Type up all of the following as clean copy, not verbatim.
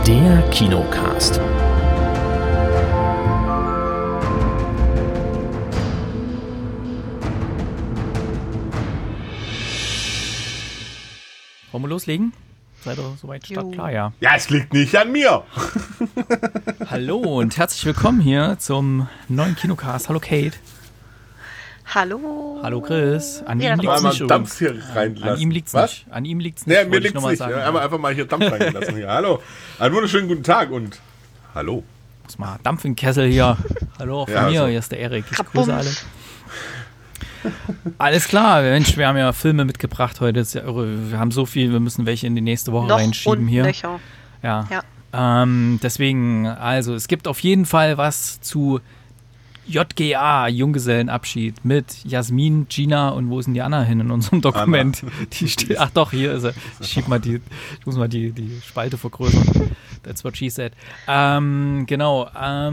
Der Kinocast. Wollen wir loslegen? Seid ihr soweit startklar? Ja. Ja, es liegt nicht an mir. Hallo und herzlich willkommen hier zum neuen Kinocast. Hallo Kate. Hallo. Hallo Chris. An ihm liegt's Mal nicht Dampf übrigens. hier reinlassen. An ihm liegt's Was? nicht. An ihm liegt's nicht. Nee, mir wollte ich liegt's noch mal nicht. sagen. Einfach mal hier Dampf reingelassen. Hier. Hallo. Einen wunderschönen guten Tag und hallo. Muss mal Dampf in den Kessel hier. Hallo auch von Ja, mir. so. Hier ist der Erik. Ich Kabums. grüße alle. Alles klar, Mensch, wir haben ja Filme mitgebracht heute. Das ist ja irre. Wir haben so viel, wir müssen welche in die nächste Woche Noch reinschieben und hier. nöcher. Ja. Ja. Deswegen, also es gibt auf jeden Fall was zu JGA, Junggesellenabschied, mit Jasmin, Gina und wo ist denn die Anna hin in unserem Dokument? Die steht, ach doch, hier ist er. Ich muss mal die Spalte vergrößern. That's what she said. Genau,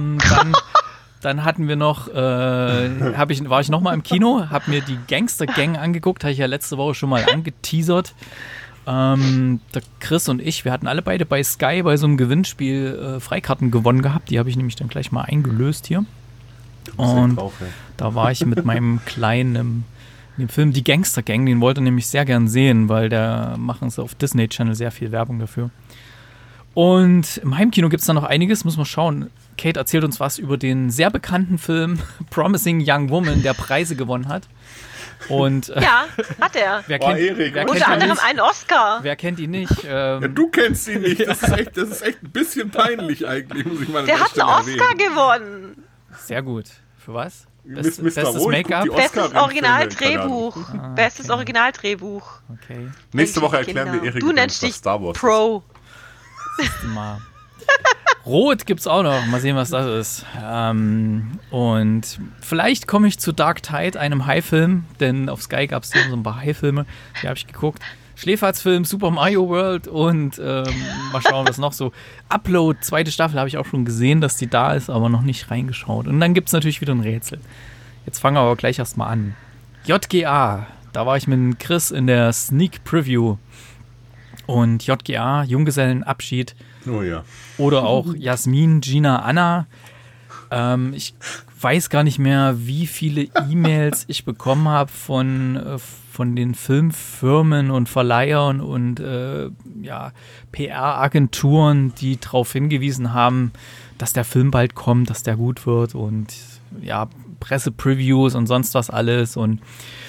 dann hatten wir noch, war ich noch mal im Kino, habe mir die Gangster Gang angeguckt, habe ich ja letzte Woche schon mal angeteasert. Der Chris und ich, wir hatten alle beide bei Sky bei so einem Gewinnspiel Freikarten gewonnen gehabt. Die habe ich nämlich dann gleich mal eingelöst hier. Und da war ich mit meinem Kleinen in dem Film Die Gangster Gang, den wollte er nämlich sehr gern sehen, weil da machen sie auf Disney Channel sehr viel Werbung dafür. Und im Heimkino gibt es da noch einiges, muss man schauen. Kate erzählt uns was über den sehr bekannten Film Promising Young Woman, der Preise gewonnen hat. Und, Ja, hat er. wer kennt Erik, ihn Unter anderem nicht? einen Oscar. Wer kennt ihn nicht? Ja, du kennst ihn nicht. Das ist echt ein bisschen peinlich eigentlich, muss ich mal an Der der hat einen Stelle Oscar erwähnen. gewonnen. Sehr gut. Für was? Mr. Bestes Rohn Make-up? guckt die Bestes Oscar-Filme, Originaldrehbuch. keine Ahnung. Bestes okay. Originaldrehbuch. Okay, Nächste Woche Kinder. erklären wir Erik, Du nennst was dich Star Wars Pro. mal. Rot gibt's auch noch. Mal sehen, was das ist. Und vielleicht komme ich zu Dark Tide, einem High-Film, denn auf Sky gab es so ein paar High-Filme. Die habe ich geguckt. Schläferz-Film, Super Mario World und mal schauen, was noch so. Upload, zweite Staffel habe ich auch schon gesehen, dass die da ist, aber noch nicht reingeschaut. Und dann gibt es natürlich wieder ein Rätsel. Jetzt fangen wir aber gleich erstmal an. JGA, da war ich mit Chris in der Sneak Preview. Und JGA, Junggesellenabschied, ist. Oh ja. oder auch Jasmin, Gina, Anna. Ich weiß gar nicht mehr, wie viele E-Mails ich bekommen habe von den Filmfirmen und Verleihern und PR-Agenturen, die darauf hingewiesen haben, dass der Film bald kommt, dass der gut wird und ja, Pressepreviews und sonst was alles. Und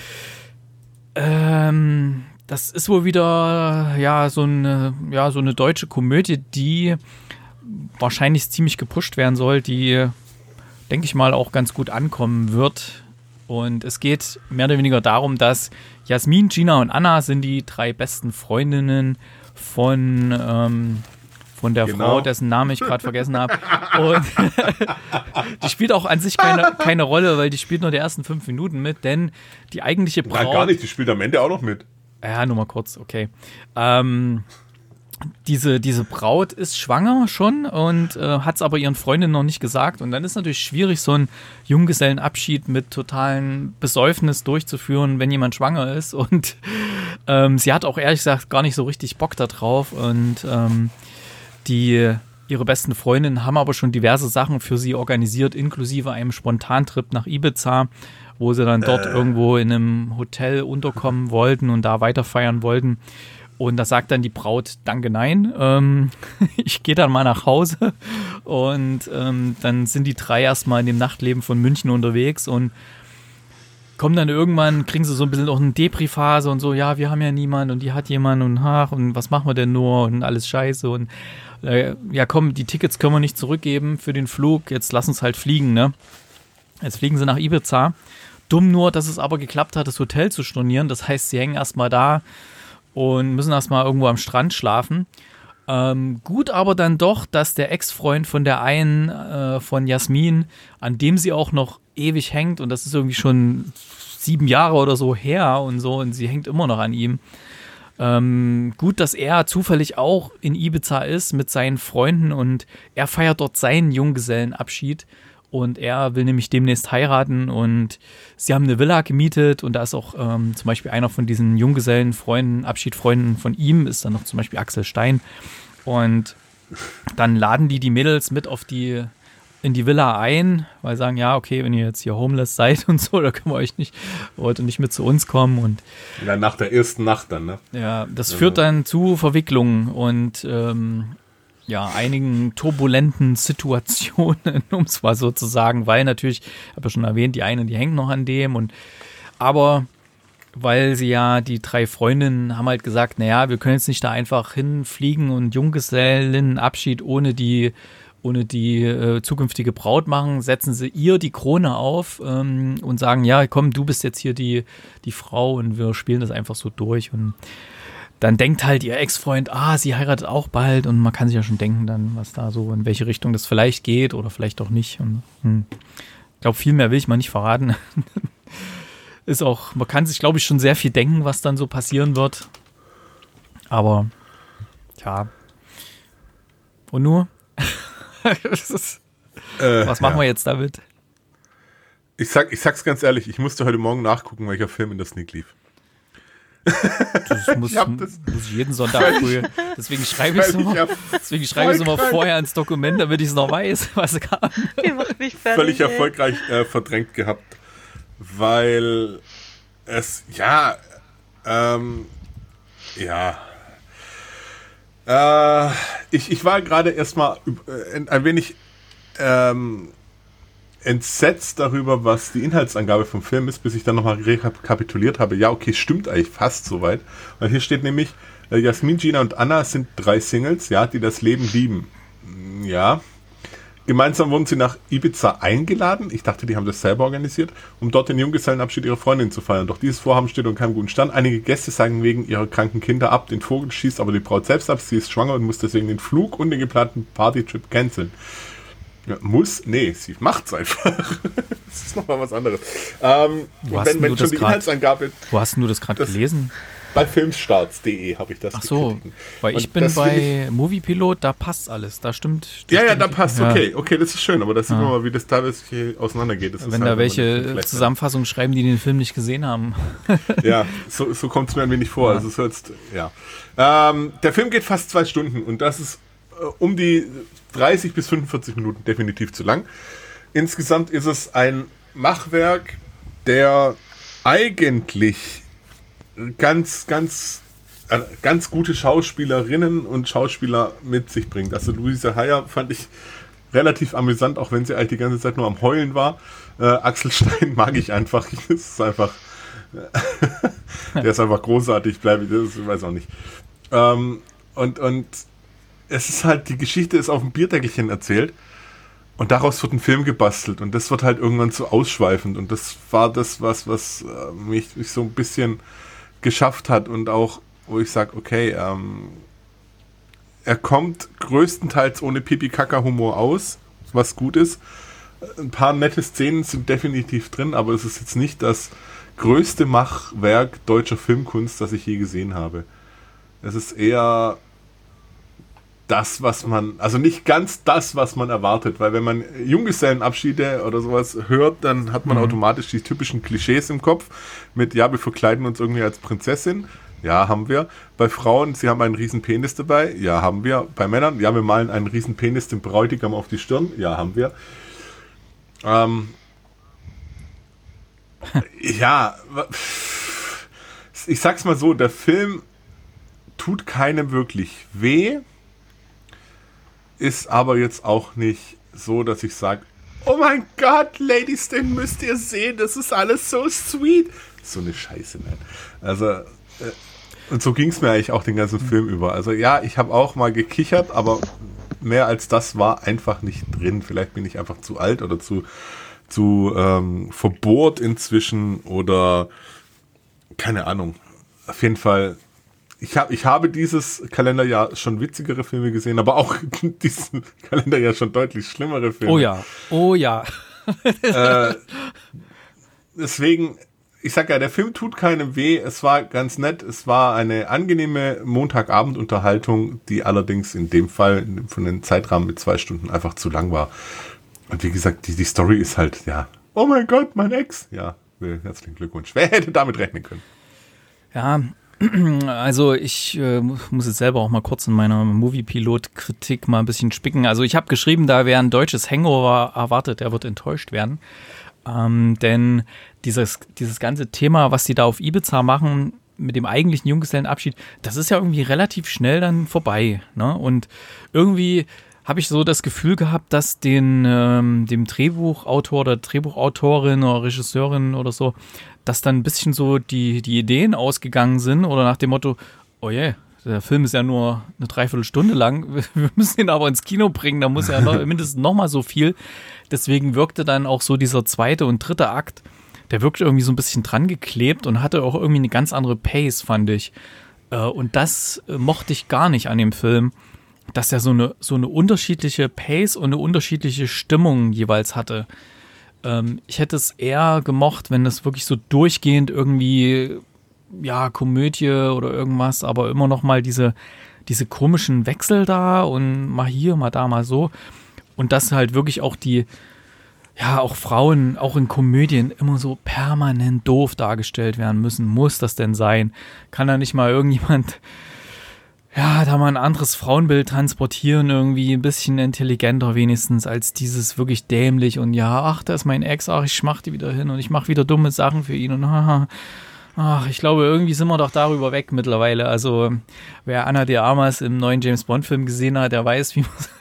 das ist wohl wieder so eine deutsche Komödie, die wahrscheinlich ziemlich gepusht werden soll, die, denke ich mal, auch ganz gut ankommen wird. Und es geht mehr oder weniger darum, dass Jasmin, Gina und Anna sind die 3 besten Freundinnen von der Frau, dessen Namen ich gerade vergessen habe. Und die spielt auch an sich keine Rolle, weil die spielt nur die ersten 5 Minuten mit, denn die eigentliche Braut... Nein, gar nicht, die spielt am Ende auch noch mit. Ja, nur mal kurz, okay. Diese Braut ist schwanger schon und hat es aber ihren Freundinnen noch nicht gesagt. Und dann ist natürlich schwierig, so einen Junggesellenabschied mit totalen Besäufnis durchzuführen, wenn jemand schwanger ist. Und sie hat auch ehrlich gesagt gar nicht so richtig Bock da drauf. Und ihre besten Freundinnen haben aber schon diverse Sachen für sie organisiert, inklusive einem Spontantrip nach Ibiza, wo sie dann dort irgendwo in einem Hotel unterkommen wollten und da weiterfeiern wollten. Und da sagt dann die Braut, danke, nein. Ich gehe dann mal nach Hause. Und dann sind die 3 erstmal in dem Nachtleben von München unterwegs und kommen dann irgendwann, kriegen sie so ein bisschen auch eine Depri-Phase und so, ja, wir haben ja niemanden und die hat jemanden und was machen wir denn nur und alles scheiße. Und ja komm, die Tickets können wir nicht zurückgeben für den Flug, jetzt lass uns halt fliegen, ne? Jetzt fliegen sie nach Ibiza. Dumm nur, dass es aber geklappt hat, das Hotel zu stornieren. Das heißt, sie hängen erstmal da und müssen erstmal irgendwo am Strand schlafen. Gut aber dann doch, dass der Ex-Freund von der einen, von Jasmin, an dem sie auch noch ewig hängt, und das ist irgendwie schon 7 Jahre oder so her und so, und sie hängt immer noch an ihm. Gut, dass er zufällig auch in Ibiza ist mit seinen Freunden und er feiert dort seinen Junggesellenabschied. Und er will nämlich demnächst heiraten und sie haben eine Villa gemietet und da ist auch zum Beispiel einer von diesen Junggesellenfreunden, Abschiedfreunden von ihm, ist dann noch zum Beispiel Axel Stein. Und Dann laden die Mädels mit in die Villa ein, weil sagen, ja, okay, wenn ihr jetzt hier homeless seid und so, da können wir euch wollt ihr nicht mit zu uns kommen. Und ja, nach der ersten Nacht dann, ne? ja, das führt dann zu Verwicklungen und einigen turbulenten Situationen, um es mal so zu sagen, weil natürlich, ich habe ja schon erwähnt, die eine, die hängt noch an dem aber weil sie ja, die 3 Freundinnen haben halt gesagt, naja, wir können jetzt nicht da einfach hinfliegen und Junggesellenabschied ohne die zukünftige Braut machen, setzen sie ihr die Krone auf und sagen, ja, komm, du bist jetzt hier die Frau und wir spielen das einfach so durch. Und dann denkt halt ihr Ex-Freund, sie heiratet auch bald und man kann sich ja schon denken dann, was da so, in welche Richtung das vielleicht geht oder vielleicht auch nicht. Und, ich glaube, viel mehr will ich mal nicht verraten. Ist auch, man kann sich, glaube ich, schon sehr viel denken, was dann so passieren wird. Aber, ja. Und nur? Was machen wir jetzt damit? Ich sag's ganz ehrlich, ich musste heute Morgen nachgucken, welcher Film in der Sneak lief. Das muss ich jeden Sonntag früh. Deswegen schreibe ich es immer vorher ins Dokument, damit ich es noch weiß, was kam. Ihr macht mich fertig. Völlig erfolgreich verdrängt gehabt. Weil es, ich war gerade erstmal ein wenig entsetzt darüber, was die Inhaltsangabe vom Film ist, bis ich dann nochmal rekapituliert habe. Ja, okay, stimmt eigentlich fast soweit. Weil hier steht nämlich, Jasmin, Gina und Anna sind 3 Singles, ja, die das Leben lieben. Ja. Gemeinsam wurden sie nach Ibiza eingeladen. Ich dachte, die haben das selber organisiert, um dort den Junggesellenabschied ihrer Freundin zu feiern. Doch dieses Vorhaben steht unter keinem guten Stand. Einige Gäste sagen wegen ihrer kranken Kinder ab. Den Vogel schießt aber die Braut selbst ab. Sie ist schwanger und muss deswegen den Flug und den geplanten Partytrip canceln. Ja, nee, sie macht's einfach. Das ist nochmal was anderes. Wo hast du das gerade gelesen? Bei filmstarts.de habe ich das. Ach so, weil ich bin bei Moviepilot, da passt alles, da stimmt. Da passt, ja. Okay, das ist schön, aber das sieht man mal, wie das teilweise hier auseinandergeht. Das wenn ist da welche Zusammenfassungen schreiben, die den Film nicht gesehen haben. Ja, so kommt es mir ein wenig vor. Ja. Also der Film geht fast 2 Stunden und das ist um die 30 bis 45 Minuten definitiv zu lang. Insgesamt ist es ein Machwerk, der eigentlich ganz gute Schauspielerinnen und Schauspieler mit sich bringt. Also Luise Heyer fand ich relativ amüsant, auch wenn sie eigentlich die ganze Zeit nur am Heulen war. Axel Stein mag ich einfach. Das ist einfach der ist einfach großartig, ich weiß auch nicht. Und es ist halt, die Geschichte ist auf dem Bierdeckelchen erzählt und daraus wird ein Film gebastelt und das wird halt irgendwann so ausschweifend und das war das, was mich so ein bisschen geschafft hat und auch, wo ich sage, okay, er kommt größtenteils ohne Pipi-Kaka-Humor aus, was gut ist. Ein paar nette Szenen sind definitiv drin, aber es ist jetzt nicht das größte Machwerk deutscher Filmkunst, das ich je gesehen habe. Es ist eher das, was man, also nicht ganz das, was man erwartet, weil wenn man Junggesellenabschiede oder sowas hört, dann hat man automatisch die typischen Klischees im Kopf mit, ja, wir verkleiden uns irgendwie als Prinzessin. Ja, haben wir. Bei Frauen, sie haben einen riesen Penis dabei. Ja, haben wir. Bei Männern, ja, wir malen einen riesen Penis dem Bräutigam auf die Stirn. Ja, haben wir. Ja, ich sag's mal so, der Film tut keinem wirklich weh, ist aber jetzt auch nicht so, dass ich sage, oh mein Gott, Ladies, den müsst ihr sehen, das ist alles so sweet. So eine Scheiße, nein. Also, und so ging es mir eigentlich auch den ganzen Film über. Also ja, ich habe auch mal gekichert, aber mehr als das war einfach nicht drin. Vielleicht bin ich einfach zu alt oder zu verbohrt inzwischen oder keine Ahnung. Auf jeden Fall, ich habe dieses Kalenderjahr schon witzigere Filme gesehen, aber auch diesen Kalenderjahr schon deutlich schlimmere Filme. Oh ja. Deswegen, ich sag ja, der Film tut keinem weh, es war ganz nett, es war eine angenehme Montagabendunterhaltung, die allerdings in dem Fall von den Zeitrahmen mit 2 Stunden einfach zu lang war. Und wie gesagt, die Story ist halt, ja, oh mein Gott, mein Ex. Ja, herzlichen Glückwunsch. Wer hätte damit rechnen können? Ja, Also ich muss jetzt selber auch mal kurz in meiner Movie-Pilot-Kritik mal ein bisschen spicken. Also ich habe geschrieben, da wäre ein deutsches Hangover erwartet, der wird enttäuscht werden. Denn dieses ganze Thema, was die da auf Ibiza machen, mit dem eigentlichen Junggesellenabschied, das ist ja irgendwie relativ schnell dann vorbei. Ne? Und irgendwie habe ich so das Gefühl gehabt, dass dem Drehbuchautor oder Drehbuchautorin oder Regisseurin oder so, dass dann ein bisschen so die Ideen ausgegangen sind oder nach dem Motto, oh je, der Film ist ja nur eine Dreiviertelstunde lang, wir müssen ihn aber ins Kino bringen, da muss ja mindestens noch mal so viel. Deswegen wirkte dann auch so dieser zweite und dritte Akt, der wirkte irgendwie so ein bisschen dran geklebt und hatte auch irgendwie eine ganz andere Pace, fand ich. Und das mochte ich gar nicht an dem Film, dass er so eine unterschiedliche Pace und eine unterschiedliche Stimmung jeweils hatte. Ich hätte es eher gemocht, wenn das wirklich so durchgehend irgendwie, ja, Komödie oder irgendwas, aber immer noch mal diese komischen Wechsel da und mal hier, mal da, mal so. Und dass halt wirklich auch auch Frauen, auch in Komödien, immer so permanent doof dargestellt werden müssen. Muss das denn sein? Kann da nicht mal irgendjemand, ja, da mal ein anderes Frauenbild transportieren, irgendwie ein bisschen intelligenter wenigstens, als dieses wirklich dämlich und ja, ach, da ist mein Ex, ach, ich schmach die wieder hin und ich mache wieder dumme Sachen für ihn und ach, ich glaube, irgendwie sind wir doch darüber weg mittlerweile. Also, wer Ana de Armas im neuen James-Bond-Film gesehen hat, der weiß,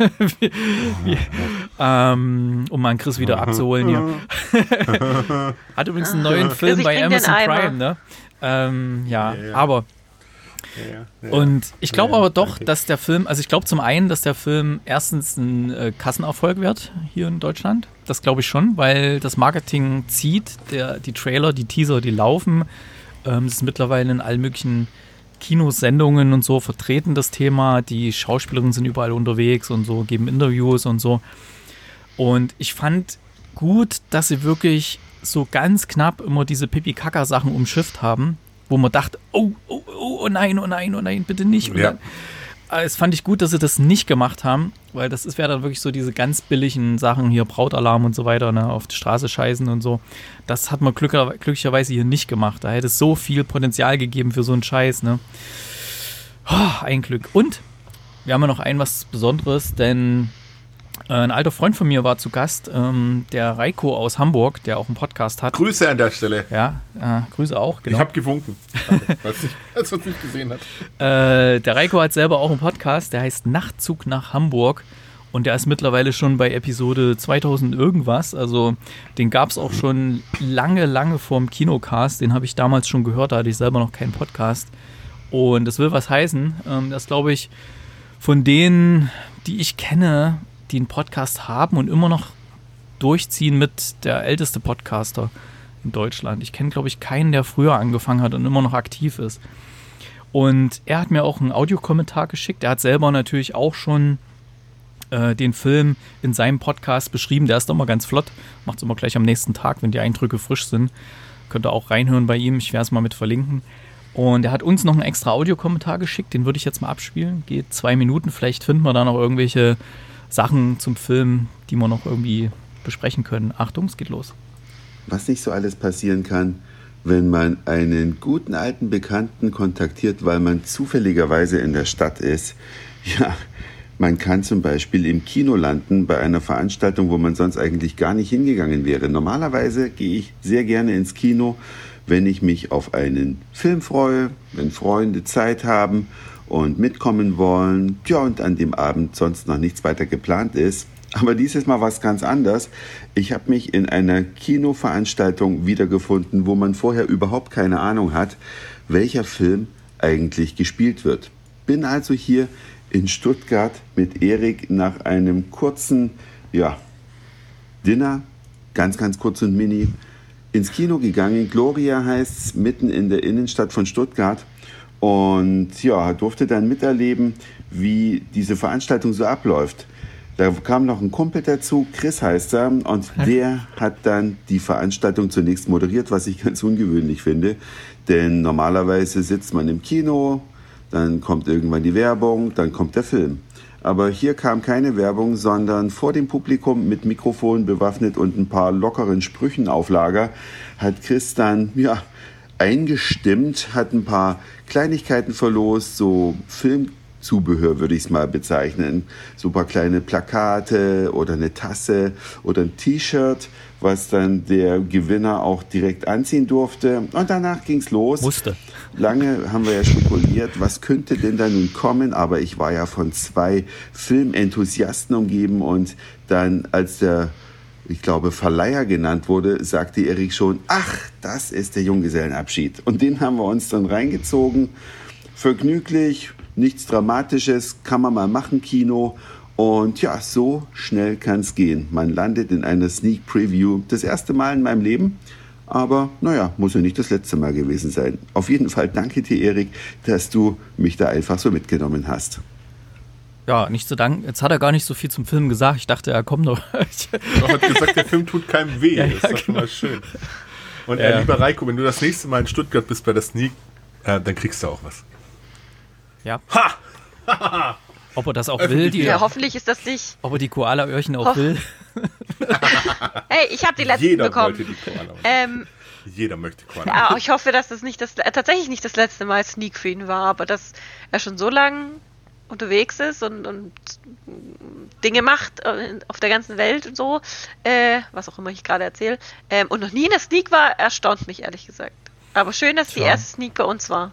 um mal Chris wieder abzuholen hier. Hat übrigens einen neuen Film bei Amazon Prime, ne? Aber und ich glaube aber doch, dass der Film, also ich glaube zum einen, dass der Film erstens ein Kassenerfolg wird hier in Deutschland. Das glaube ich schon, weil das Marketing zieht, die Trailer, die Teaser, die laufen. Es ist mittlerweile in allen möglichen Kinosendungen und so vertreten, das Thema. Die Schauspielerinnen sind überall unterwegs und so, geben Interviews und so. Und ich fand gut, dass sie wirklich so ganz knapp immer diese Pipi-Kaka-Sachen umschifft haben, wo man dachte, oh nein, bitte nicht. Und ja. Es fand ich gut, dass sie das nicht gemacht haben, weil das wäre dann wirklich so diese ganz billigen Sachen hier, Brautalarm und so weiter, ne, auf die Straße scheißen und so. Das hat man glücklicherweise hier nicht gemacht. Da hätte es so viel Potenzial gegeben für so einen Scheiß, ne. Oh, ein Glück. Und wir haben ja noch was Besonderes, denn ein alter Freund von mir war zu Gast, der Reiko aus Hamburg, der auch einen Podcast hat. Grüße an der Stelle. Ja, Grüße auch, genau. Ich habe gewunken, falls man es nicht gesehen hat. Der Reiko hat selber auch einen Podcast, der heißt Nachtzug nach Hamburg und der ist mittlerweile schon bei Episode 2000 irgendwas, also den gab es auch schon lange vorm Kinocast, den habe ich damals schon gehört, da hatte ich selber noch keinen Podcast und das will was heißen, das glaube ich von denen, die ich kenne, die einen Podcast haben und immer noch durchziehen mit der älteste Podcaster in Deutschland. Ich kenne, glaube ich, keinen, der früher angefangen hat und immer noch aktiv ist. Und er hat mir auch einen Audiokommentar geschickt. Er hat selber natürlich auch schon den Film in seinem Podcast beschrieben. Der ist doch mal ganz flott. Macht es immer gleich am nächsten Tag, wenn die Eindrücke frisch sind. Könnt ihr auch reinhören bei ihm. Ich werde es mal mit verlinken. Und er hat uns noch einen extra Audiokommentar geschickt. Den würde ich jetzt mal abspielen. Geht 2 Minuten. Vielleicht finden wir da noch irgendwelche Sachen zum Film, die wir noch irgendwie besprechen können. Achtung, es geht los. Was nicht so alles passieren kann, wenn man einen guten alten Bekannten kontaktiert, weil man zufälligerweise in der Stadt ist. Ja, man kann zum Beispiel im Kino landen bei einer Veranstaltung, wo man sonst eigentlich gar nicht hingegangen wäre. Normalerweise gehe ich sehr gerne ins Kino, wenn ich mich auf einen Film freue, wenn Freunde Zeit haben und mitkommen wollen, ja, und an dem Abend sonst noch nichts weiter geplant ist. Aber dieses Mal war es ganz anders. Ich habe mich in einer Kinoveranstaltung wiedergefunden, wo man vorher überhaupt keine Ahnung hat, welcher Film eigentlich gespielt wird. Bin also hier in Stuttgart mit Erik nach einem kurzen, Dinner, ganz kurz und mini, ins Kino gegangen. Gloria heißt's, mitten in der Innenstadt von Stuttgart. Und ja, durfte dann miterleben, wie diese Veranstaltung so abläuft. Da kam noch ein Kumpel dazu, Chris heißt er, und der hat dann die Veranstaltung zunächst moderiert, was ich ganz ungewöhnlich finde. Denn normalerweise sitzt man im Kino, dann kommt irgendwann die Werbung, dann kommt der Film. Aber hier kam keine Werbung, sondern vor dem Publikum mit Mikrofon bewaffnet und ein paar lockeren Sprüchen auf Lager hat Chris dann, eingestimmt, hat ein paar Kleinigkeiten verlost, so Filmzubehör würde ich es mal bezeichnen. So ein paar kleine Plakate oder eine Tasse oder ein T-Shirt, was dann der Gewinner auch direkt anziehen durfte. Und danach ging's los. Musste. Lange haben wir ja spekuliert, was könnte denn da nun kommen, aber ich war ja von 2 Filmenthusiasten umgeben und dann, als der, ich glaube, Verleiher genannt wurde, sagte Erik schon, ach, das ist der Junggesellenabschied. Und den haben wir uns dann reingezogen. Vergnüglich, nichts Dramatisches, kann man mal machen, Kino. Und ja, so schnell kann es gehen. Man landet in einer Sneak Preview. Das erste Mal in meinem Leben. Aber naja, muss ja nicht das letzte Mal gewesen sein. Auf jeden Fall danke dir, Erik, dass du mich da einfach so mitgenommen hast. Ja, nicht zu danken. Jetzt hat er gar nicht so viel zum Film gesagt. Ich dachte, er kommt noch. Er hat gesagt, der Film tut keinem weh. Ja, das ist doch schon mal schön. Und lieber Reiko, wenn du das nächste Mal in Stuttgart bist bei der Sneak, dann kriegst du auch was. Ja. Ha! Ob er das auch will, Ja, hoffentlich ist das nicht. ob er die Koala-Öhrchen auch will. Hey, ich habe die letzten Jeder bekommen. wollte die Koala. Jeder möchte Koala. Ja, ich hoffe, dass das nicht tatsächlich nicht das letzte Mal Sneak für ihn war, aber dass er schon so lange unterwegs ist und Dinge macht auf der ganzen Welt und so, was auch immer ich gerade erzähle, und noch nie in der Sneak war, erstaunt mich ehrlich gesagt. Aber schön, dass die erste Sneak bei uns war.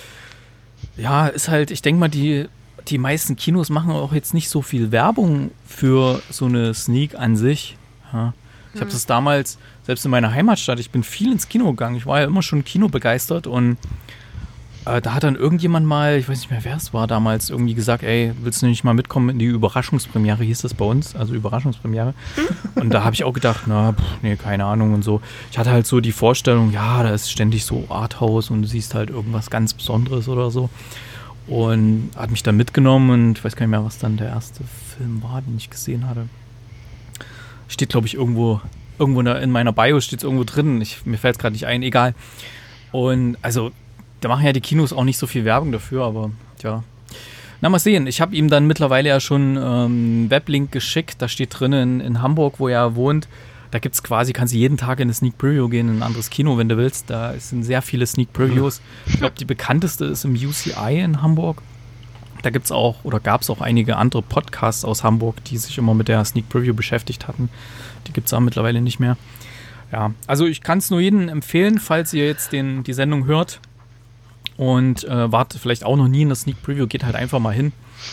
Ja, ist halt, ich denke mal, die meisten Kinos machen auch jetzt nicht so viel Werbung für so eine Sneak an sich. Ja. Ich habe das damals, selbst in meiner Heimatstadt, ich bin viel ins Kino gegangen. Ich war ja immer schon kinobegeistert und da hat dann irgendjemand mal, ich weiß nicht mehr, wer es war damals, irgendwie gesagt, ey, willst du nicht mal mitkommen in die Überraschungspremiere, hieß das bei uns, also Überraschungspremiere. Und da habe ich auch gedacht, nee, keine Ahnung und so. Ich hatte halt so die Vorstellung, ja, da ist ständig so Arthouse und du siehst halt irgendwas ganz Besonderes oder so. Und hat mich dann mitgenommen und ich weiß gar nicht mehr, was dann der erste Film war, den ich gesehen hatte. Steht, glaube ich, irgendwo in meiner Bio steht es irgendwo drin. Mir fällt es gerade nicht ein, egal. Und also, da machen ja die Kinos auch nicht so viel Werbung dafür, aber ja. Na, mal sehen. Ich habe ihm dann mittlerweile ja schon einen Weblink geschickt. Da steht drin in Hamburg, wo er wohnt. Da gibt es quasi, kannst du jeden Tag in eine Sneak Preview gehen, in ein anderes Kino, wenn du willst. Da sind sehr viele Sneak Previews. Ich glaube, die bekannteste ist im UCI in Hamburg. Da gibt's auch, oder gab es auch einige andere Podcasts aus Hamburg, die sich immer mit der Sneak Preview beschäftigt hatten. Die gibt es auch mittlerweile nicht mehr. Ja, also ich kann es nur jedem empfehlen, falls ihr jetzt die Sendung hört und wart vielleicht auch noch nie in der Sneak Preview, geht halt einfach mal hin.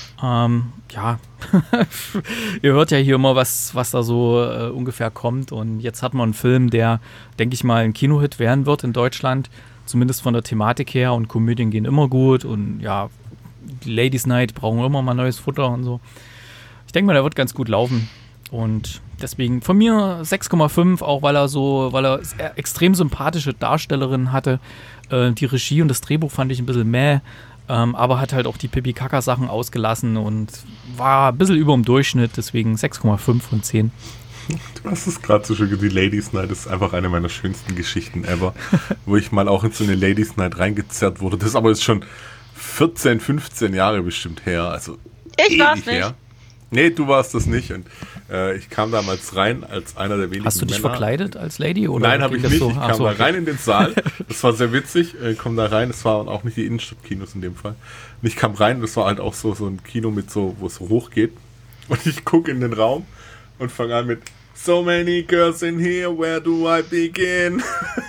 Ja, ihr hört ja hier immer, was da so ungefähr kommt. Und jetzt hat man einen Film, der, denke ich mal, ein Kinohit werden wird in Deutschland. Zumindest von der Thematik her. Und Komödien gehen immer gut. Und ja, die Ladies Night brauchen immer mal neues Futter und so. Ich denke mal, der wird ganz gut laufen. Und deswegen von mir 6,5, auch weil er extrem sympathische Darstellerinnen hatte. Die Regie und das Drehbuch fand ich ein bisschen mäh. Aber hat halt auch die Pipi-Kaka-Sachen ausgelassen und war ein bisschen über dem Durchschnitt, deswegen 6,5 von 10. Du hast es gerade so schön gesagt, die Ladies Night ist einfach eine meiner schönsten Geschichten ever, wo ich mal auch in so eine Ladies Night reingezerrt wurde. Das aber ist schon 14, 15 Jahre bestimmt her, also Ich war's nicht. her. Nee, du warst das nicht. Und ich kam damals rein als einer der wenigen Hast du dich Männer. verkleidet als Lady? Oder Nein, habe ich nicht. Ich kam da okay. rein in den Saal. Das war sehr witzig. Komm da rein. Es waren auch nicht die Innenstadtkinos in dem Fall. Und ich kam rein. Das war halt auch so ein Kino mit so, wo es so hoch geht. Und ich gucke in den Raum und fange an mit So many girls in here, where do I begin?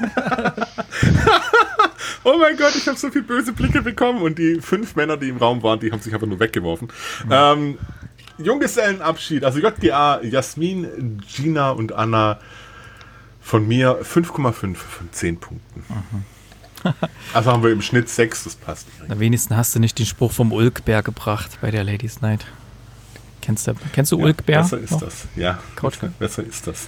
Oh mein Gott, ich habe so viele böse Blicke bekommen. Und die 5 Männer, die im Raum waren, die haben sich einfach nur weggeworfen. Junggesellenabschied, also JGA, Jasmin, Gina und Anna, von mir 5,5 von 10 Punkten. Also haben wir im Schnitt 6, das passt. Am wenigsten hast du nicht den Spruch vom Ulkbär gebracht bei der Ladies Night. Kennst du Ulkbär? Besser ist noch? das, ja. Couchbär? Besser ist das.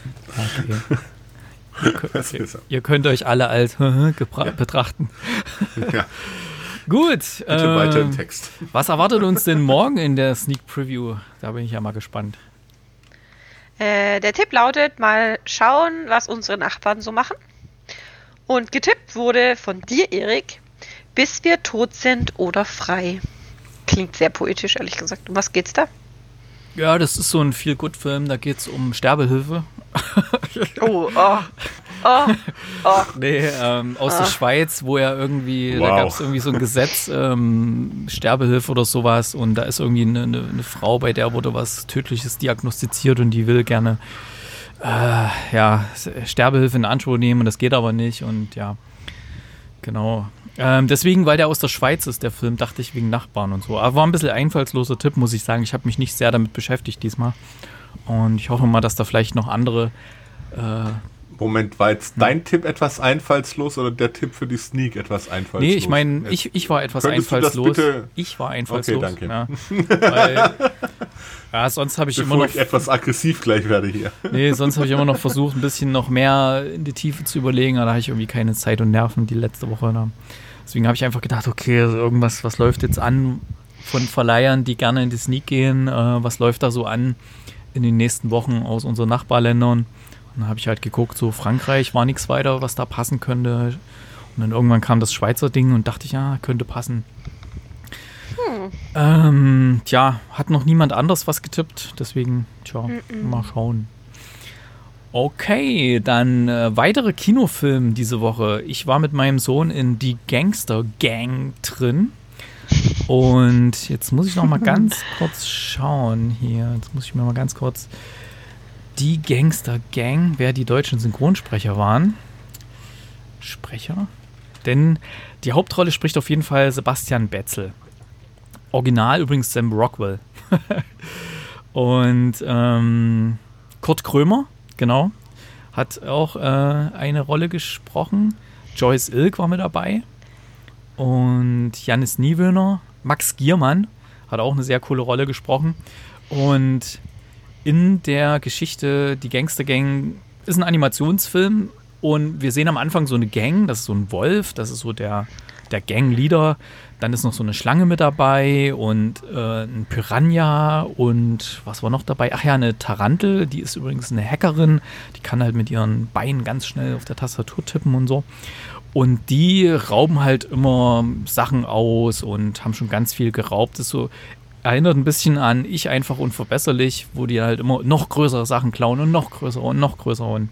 Okay. Ihr könnt euch alle als betrachten. Ja. Gut. Bitte weiter im Text. Was erwartet uns denn morgen in der Sneak Preview? Da bin ich ja mal gespannt. Der Tipp lautet, mal schauen, was unsere Nachbarn so machen. Und getippt wurde von dir, Erik, bis wir tot sind oder frei. Klingt sehr poetisch, ehrlich gesagt. Um was geht's da? Ja, das ist so ein Feel-Good-Film, da geht es um Sterbehilfe. Oh. Nee, aus der Schweiz, wo ja irgendwie, da gab es irgendwie so ein Gesetz, Sterbehilfe oder sowas, und da ist irgendwie eine Frau, bei der wurde was Tödliches diagnostiziert und die will gerne Sterbehilfe in Anspruch nehmen, und das geht aber nicht, und ja, genau. Deswegen, weil der aus der Schweiz ist, der Film, dachte ich wegen Nachbarn und so. Aber war ein bisschen einfallsloser Tipp, muss ich sagen. Ich habe mich nicht sehr damit beschäftigt diesmal. Und ich hoffe mal, dass da vielleicht noch andere... Moment, war jetzt dein Tipp etwas einfallslos oder der Tipp für die Sneak etwas einfallslos? Nee, ich meine, ich war etwas einfallslos. Ich war einfallslos. Okay, danke. Ja, weil, sonst habe ich Bevor immer noch... ich etwas aggressiv gleich werde hier. Nee, sonst habe ich immer noch versucht, ein bisschen noch mehr in die Tiefe zu überlegen, aber da habe ich irgendwie keine Zeit und Nerven die letzte Woche. Deswegen habe ich einfach gedacht, okay, also irgendwas, was läuft jetzt an von Verleihern, die gerne in die Sneak gehen, was läuft da so an in den nächsten Wochen aus unseren Nachbarländern. Und dann habe ich halt geguckt, so Frankreich war nichts weiter, was da passen könnte. Und dann irgendwann kam das Schweizer Ding und dachte ich, ja, könnte passen. Hat noch niemand anders was getippt, deswegen, mal schauen. Okay, dann weitere Kinofilme diese Woche. Ich war mit meinem Sohn in Die Gangster Gang drin. Und jetzt muss ich noch mal ganz kurz schauen hier. Jetzt muss ich mir mal ganz kurz Die Gangster Gang, wer die deutschen Synchronsprecher waren. Denn die Hauptrolle spricht auf jeden Fall Sebastian Betzel. Original übrigens Sam Rockwell. Und Kurt Krömer, genau, hat auch eine Rolle gesprochen. Joyce Ilk war mit dabei. Und Jannis Niewöhner, Max Giermann hat auch eine sehr coole Rolle gesprochen. Und in der Geschichte Die Gangster Gang ist ein Animationsfilm und wir sehen am Anfang so eine Gang, das ist so ein Wolf, das ist so der Gangleader. Dann ist noch so eine Schlange mit dabei und ein Piranha und was war noch dabei? Ach ja, eine Tarantel, die ist übrigens eine Hackerin, die kann halt mit ihren Beinen ganz schnell auf der Tastatur tippen und so. Und die rauben halt immer Sachen aus und haben schon ganz viel geraubt. Das ist so, erinnert ein bisschen an Ich einfach unverbesserlich, wo die halt immer noch größere Sachen klauen und noch größere und noch größere. Und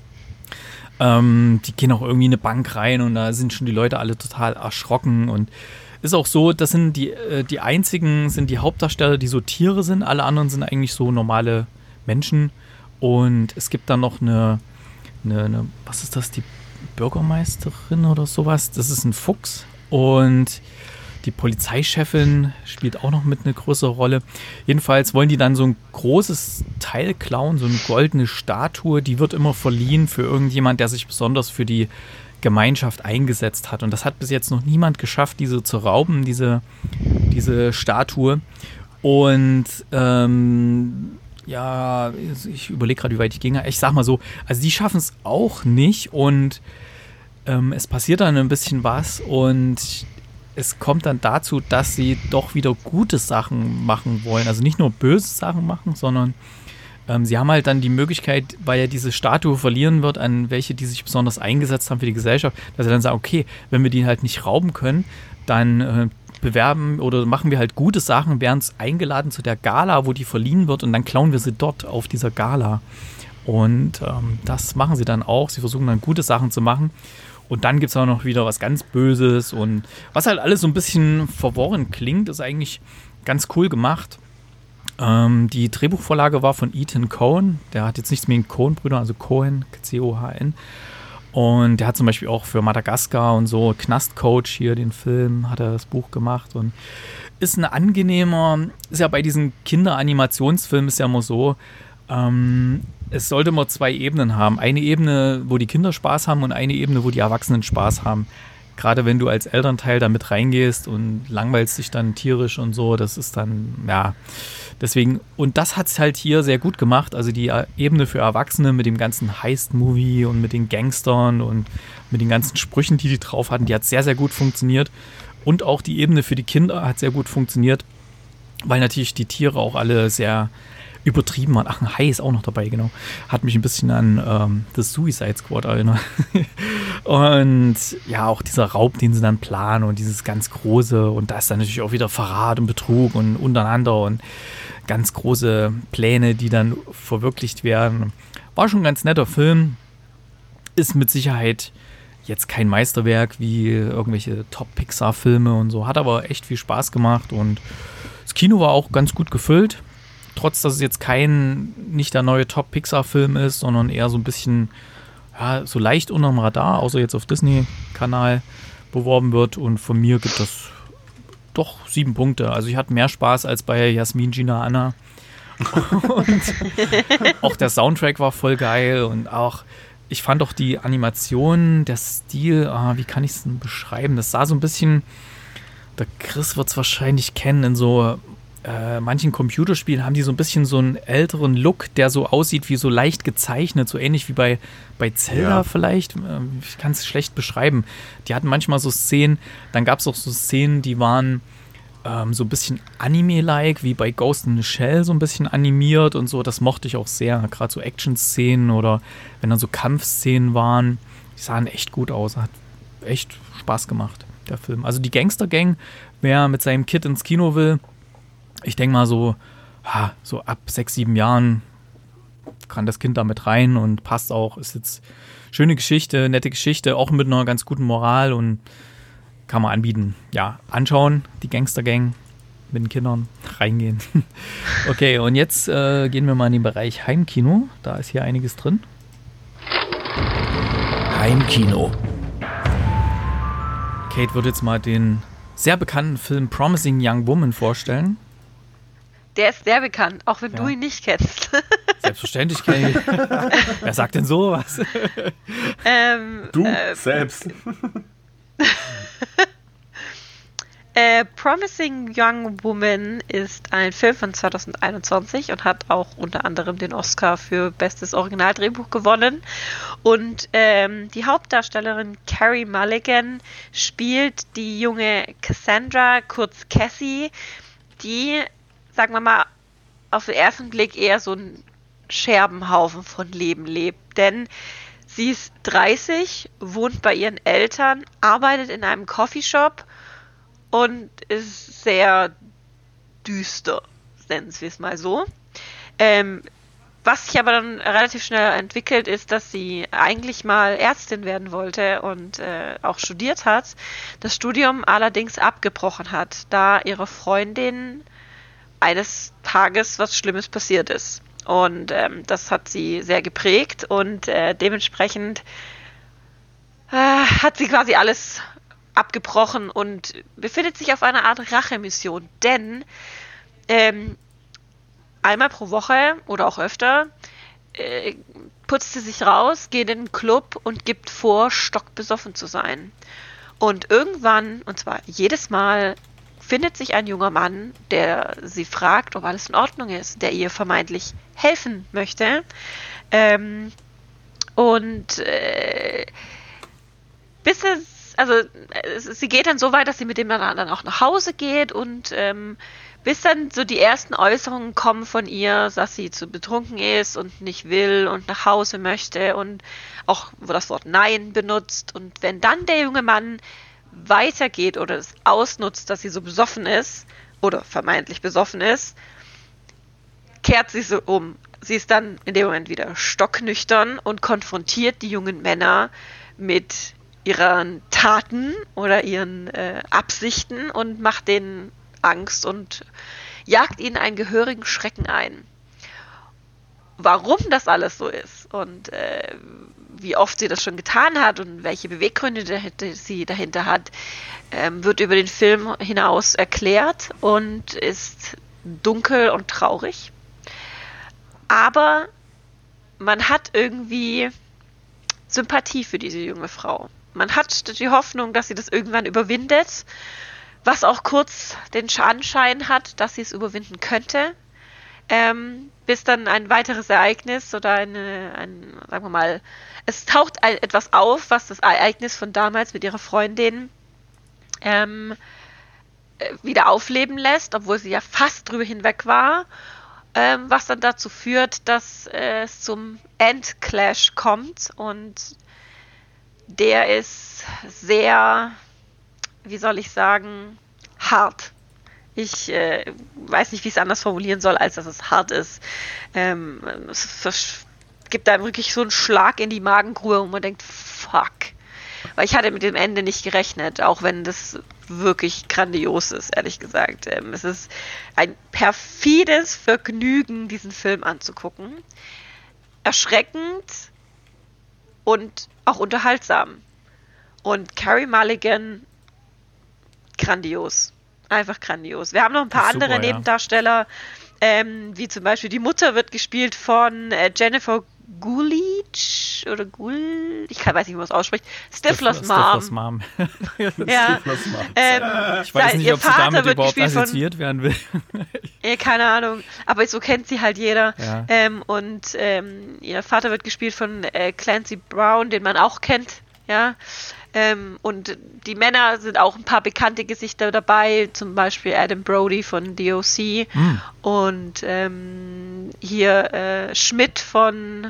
die gehen auch irgendwie in eine Bank rein und da sind schon die Leute alle total erschrocken. Und ist auch so, das sind die einzigen, sind die Hauptdarsteller, die so Tiere sind. Alle anderen sind eigentlich so normale Menschen. Und es gibt dann noch eine was ist das, die Bürgermeisterin oder sowas, das ist ein Fuchs und die Polizeichefin spielt auch noch mit eine größere Rolle. Jedenfalls wollen die dann so ein großes Teil klauen, so eine goldene Statue, die wird immer verliehen für irgendjemand, der sich besonders für die Gemeinschaft eingesetzt hat und das hat bis jetzt noch niemand geschafft, diese zu rauben, diese Statue und ich überlege gerade, wie weit ich ging. Ich sag mal so, also die schaffen es auch nicht und es passiert dann ein bisschen was und es kommt dann dazu, dass sie doch wieder gute Sachen machen wollen. Also nicht nur böse Sachen machen, sondern sie haben halt dann die Möglichkeit, weil ja diese Statue verlieren wird, an welche, die sich besonders eingesetzt haben für die Gesellschaft, dass sie dann sagen, okay, wenn wir die halt nicht rauben können, dann bewerben oder machen wir halt gute Sachen, werden eingeladen zu der Gala, wo die verliehen wird und dann klauen wir sie dort auf dieser Gala. Und das machen sie dann auch. Sie versuchen dann gute Sachen zu machen. Und dann gibt es auch noch wieder was ganz Böses und was halt alles so ein bisschen verworren klingt, ist eigentlich ganz cool gemacht. Die Drehbuchvorlage war von Ethan Coen. Der hat jetzt nichts mit den Coen-Brüdern, also Coen, C-O-H-N. Und der hat zum Beispiel auch für Madagaskar und so, Knastcoach hier, den Film, hat er das Buch gemacht und ist ein angenehmer, ist ja bei diesen Kinderanimationsfilmen ist ja immer so, es sollte immer zwei Ebenen haben. Eine Ebene, wo die Kinder Spaß haben und eine Ebene, wo die Erwachsenen Spaß haben. Gerade wenn du als Elternteil da mit reingehst und langweilst dich dann tierisch und so, das ist dann, ja, deswegen, und das hat es halt hier sehr gut gemacht, also die Ebene für Erwachsene mit dem ganzen Heist-Movie und mit den Gangstern und mit den ganzen Sprüchen, die drauf hatten, die hat sehr, sehr gut funktioniert und auch die Ebene für die Kinder hat sehr gut funktioniert, weil natürlich die Tiere auch alle sehr übertrieben waren. Ach, ein Hai ist auch noch dabei, genau. Hat mich ein bisschen an The Suicide Squad erinnert. Und ja, auch dieser Raub, den sie dann planen und dieses ganz große und da ist dann natürlich auch wieder Verrat und Betrug und untereinander und ganz große Pläne, die dann verwirklicht werden. War schon ein ganz netter Film. ist mit Sicherheit jetzt kein Meisterwerk wie irgendwelche Top-Pixar-Filme und so, hat aber echt viel Spaß gemacht und das Kino war auch ganz gut gefüllt, trotz dass es jetzt nicht der neue Top-Pixar-Film ist, sondern eher so ein bisschen, ja, so leicht unterm Radar, außer jetzt auf Disney-Kanal beworben wird und von mir gibt es doch 7 Punkte. Also ich hatte mehr Spaß als bei Jasmin, Gina, Anna. Und auch der Soundtrack war voll geil und auch, ich fand auch die Animation, der Stil, wie kann ich es denn beschreiben? Das sah so ein bisschen, der Chris wird es wahrscheinlich kennen, in so manchen Computerspielen haben die so ein bisschen so einen älteren Look, der so aussieht wie so leicht gezeichnet, so ähnlich wie bei Zelda vielleicht. Ich kann es schlecht beschreiben. Die hatten manchmal so Szenen, dann gab es auch so Szenen, die waren so ein bisschen Anime-like, wie bei Ghost in the Shell so ein bisschen animiert und so. Das mochte ich auch sehr. Gerade so Action-Szenen oder wenn dann so Kampfszenen waren, die sahen echt gut aus. Hat echt Spaß gemacht, der Film. Also die Gangster-Gang, wer mit seinem Kid ins Kino will, ich denke mal so ab 6, 7 Jahren kann das Kind damit rein und passt auch. Ist jetzt schöne Geschichte, nette Geschichte, auch mit einer ganz guten Moral und kann man anbieten. Ja, anschauen, die Gangster-Gang mit den Kindern reingehen. Okay, und jetzt gehen wir mal in den Bereich Heimkino. Da ist hier einiges drin. Heimkino. Kate wird jetzt mal den sehr bekannten Film Promising Young Woman vorstellen. Der ist sehr bekannt, auch wenn du ihn nicht kennst. Selbstverständlich kenne ich. Wer sagt denn sowas? Du selbst. Promising Young Woman ist ein Film von 2021 und hat auch unter anderem den Oscar für Bestes Originaldrehbuch gewonnen. Und die Hauptdarstellerin Carey Mulligan spielt die junge Cassandra, kurz Cassie, die, sagen wir mal, auf den ersten Blick eher so ein Scherbenhaufen von Leben lebt. Denn sie ist 30, wohnt bei ihren Eltern, arbeitet in einem Coffeeshop und ist sehr düster, nennen wir es mal so. Was sich aber dann relativ schnell entwickelt, ist, dass sie eigentlich mal Ärztin werden wollte und auch studiert hat, das Studium allerdings abgebrochen hat, da ihre Freundin eines Tages was Schlimmes passiert ist. Und das hat sie sehr geprägt und dementsprechend hat sie quasi alles abgebrochen und befindet sich auf einer Art Rachemission. Denn einmal pro Woche oder auch öfter putzt sie sich raus, geht in den Club und gibt vor, stockbesoffen zu sein. Und irgendwann, und zwar jedes Mal, findet sich ein junger Mann, der sie fragt, ob alles in Ordnung ist, der ihr vermeintlich helfen möchte. Sie geht dann so weit, dass sie mit dem dann auch nach Hause geht und bis dann so die ersten Äußerungen kommen von ihr, dass sie zu betrunken ist und nicht will und nach Hause möchte und auch das Wort Nein benutzt. Und wenn dann der junge Mann weitergeht oder es ausnutzt, dass sie so besoffen ist oder vermeintlich besoffen ist, kehrt sie so um. Sie ist dann in dem Moment wieder stocknüchtern und konfrontiert die jungen Männer mit ihren Taten oder ihren Absichten und macht denen Angst und jagt ihnen einen gehörigen Schrecken ein. Warum das alles so ist und wie oft sie das schon getan hat und welche Beweggründe sie dahinter hat, wird über den Film hinaus erklärt und ist dunkel und traurig. Aber man hat irgendwie Sympathie für diese junge Frau. Man hat die Hoffnung, dass sie das irgendwann überwindet, was auch kurz den Anschein hat, dass sie es überwinden könnte. Bis dann ein weiteres Ereignis oder sagen wir mal, es taucht etwas auf, was das Ereignis von damals mit ihrer Freundin wieder aufleben lässt, obwohl sie ja fast drüber hinweg war, was dann dazu führt, dass es zum Endclash kommt und der ist sehr, wie soll ich sagen, hart. Ich weiß nicht, wie ich es anders formulieren soll, als dass es hart ist. Es gibt einem wirklich so einen Schlag in die Magengrube und man denkt, fuck. Weil ich hatte mit dem Ende nicht gerechnet, auch wenn das wirklich grandios ist, ehrlich gesagt. Es ist ein perfides Vergnügen, diesen Film anzugucken. Erschreckend und auch unterhaltsam. Und Carey Mulligan, grandios. Einfach grandios. Wir haben noch ein paar Super, andere Nebendarsteller, wie zum Beispiel die Mutter wird gespielt von Jennifer Coolidge oder ich weiß nicht, wie man es ausspricht. Stifler's Mom. Ja. Ich weiß nicht, ob sie damit überhaupt assoziiert werden will. Keine Ahnung, aber so kennt sie halt jeder. Ja. Und ihr Vater wird gespielt von Clancy Brown, den man auch kennt. Ja. Und die Männer sind auch ein paar bekannte Gesichter dabei, zum Beispiel Adam Brody von DOC und hier Schmidt von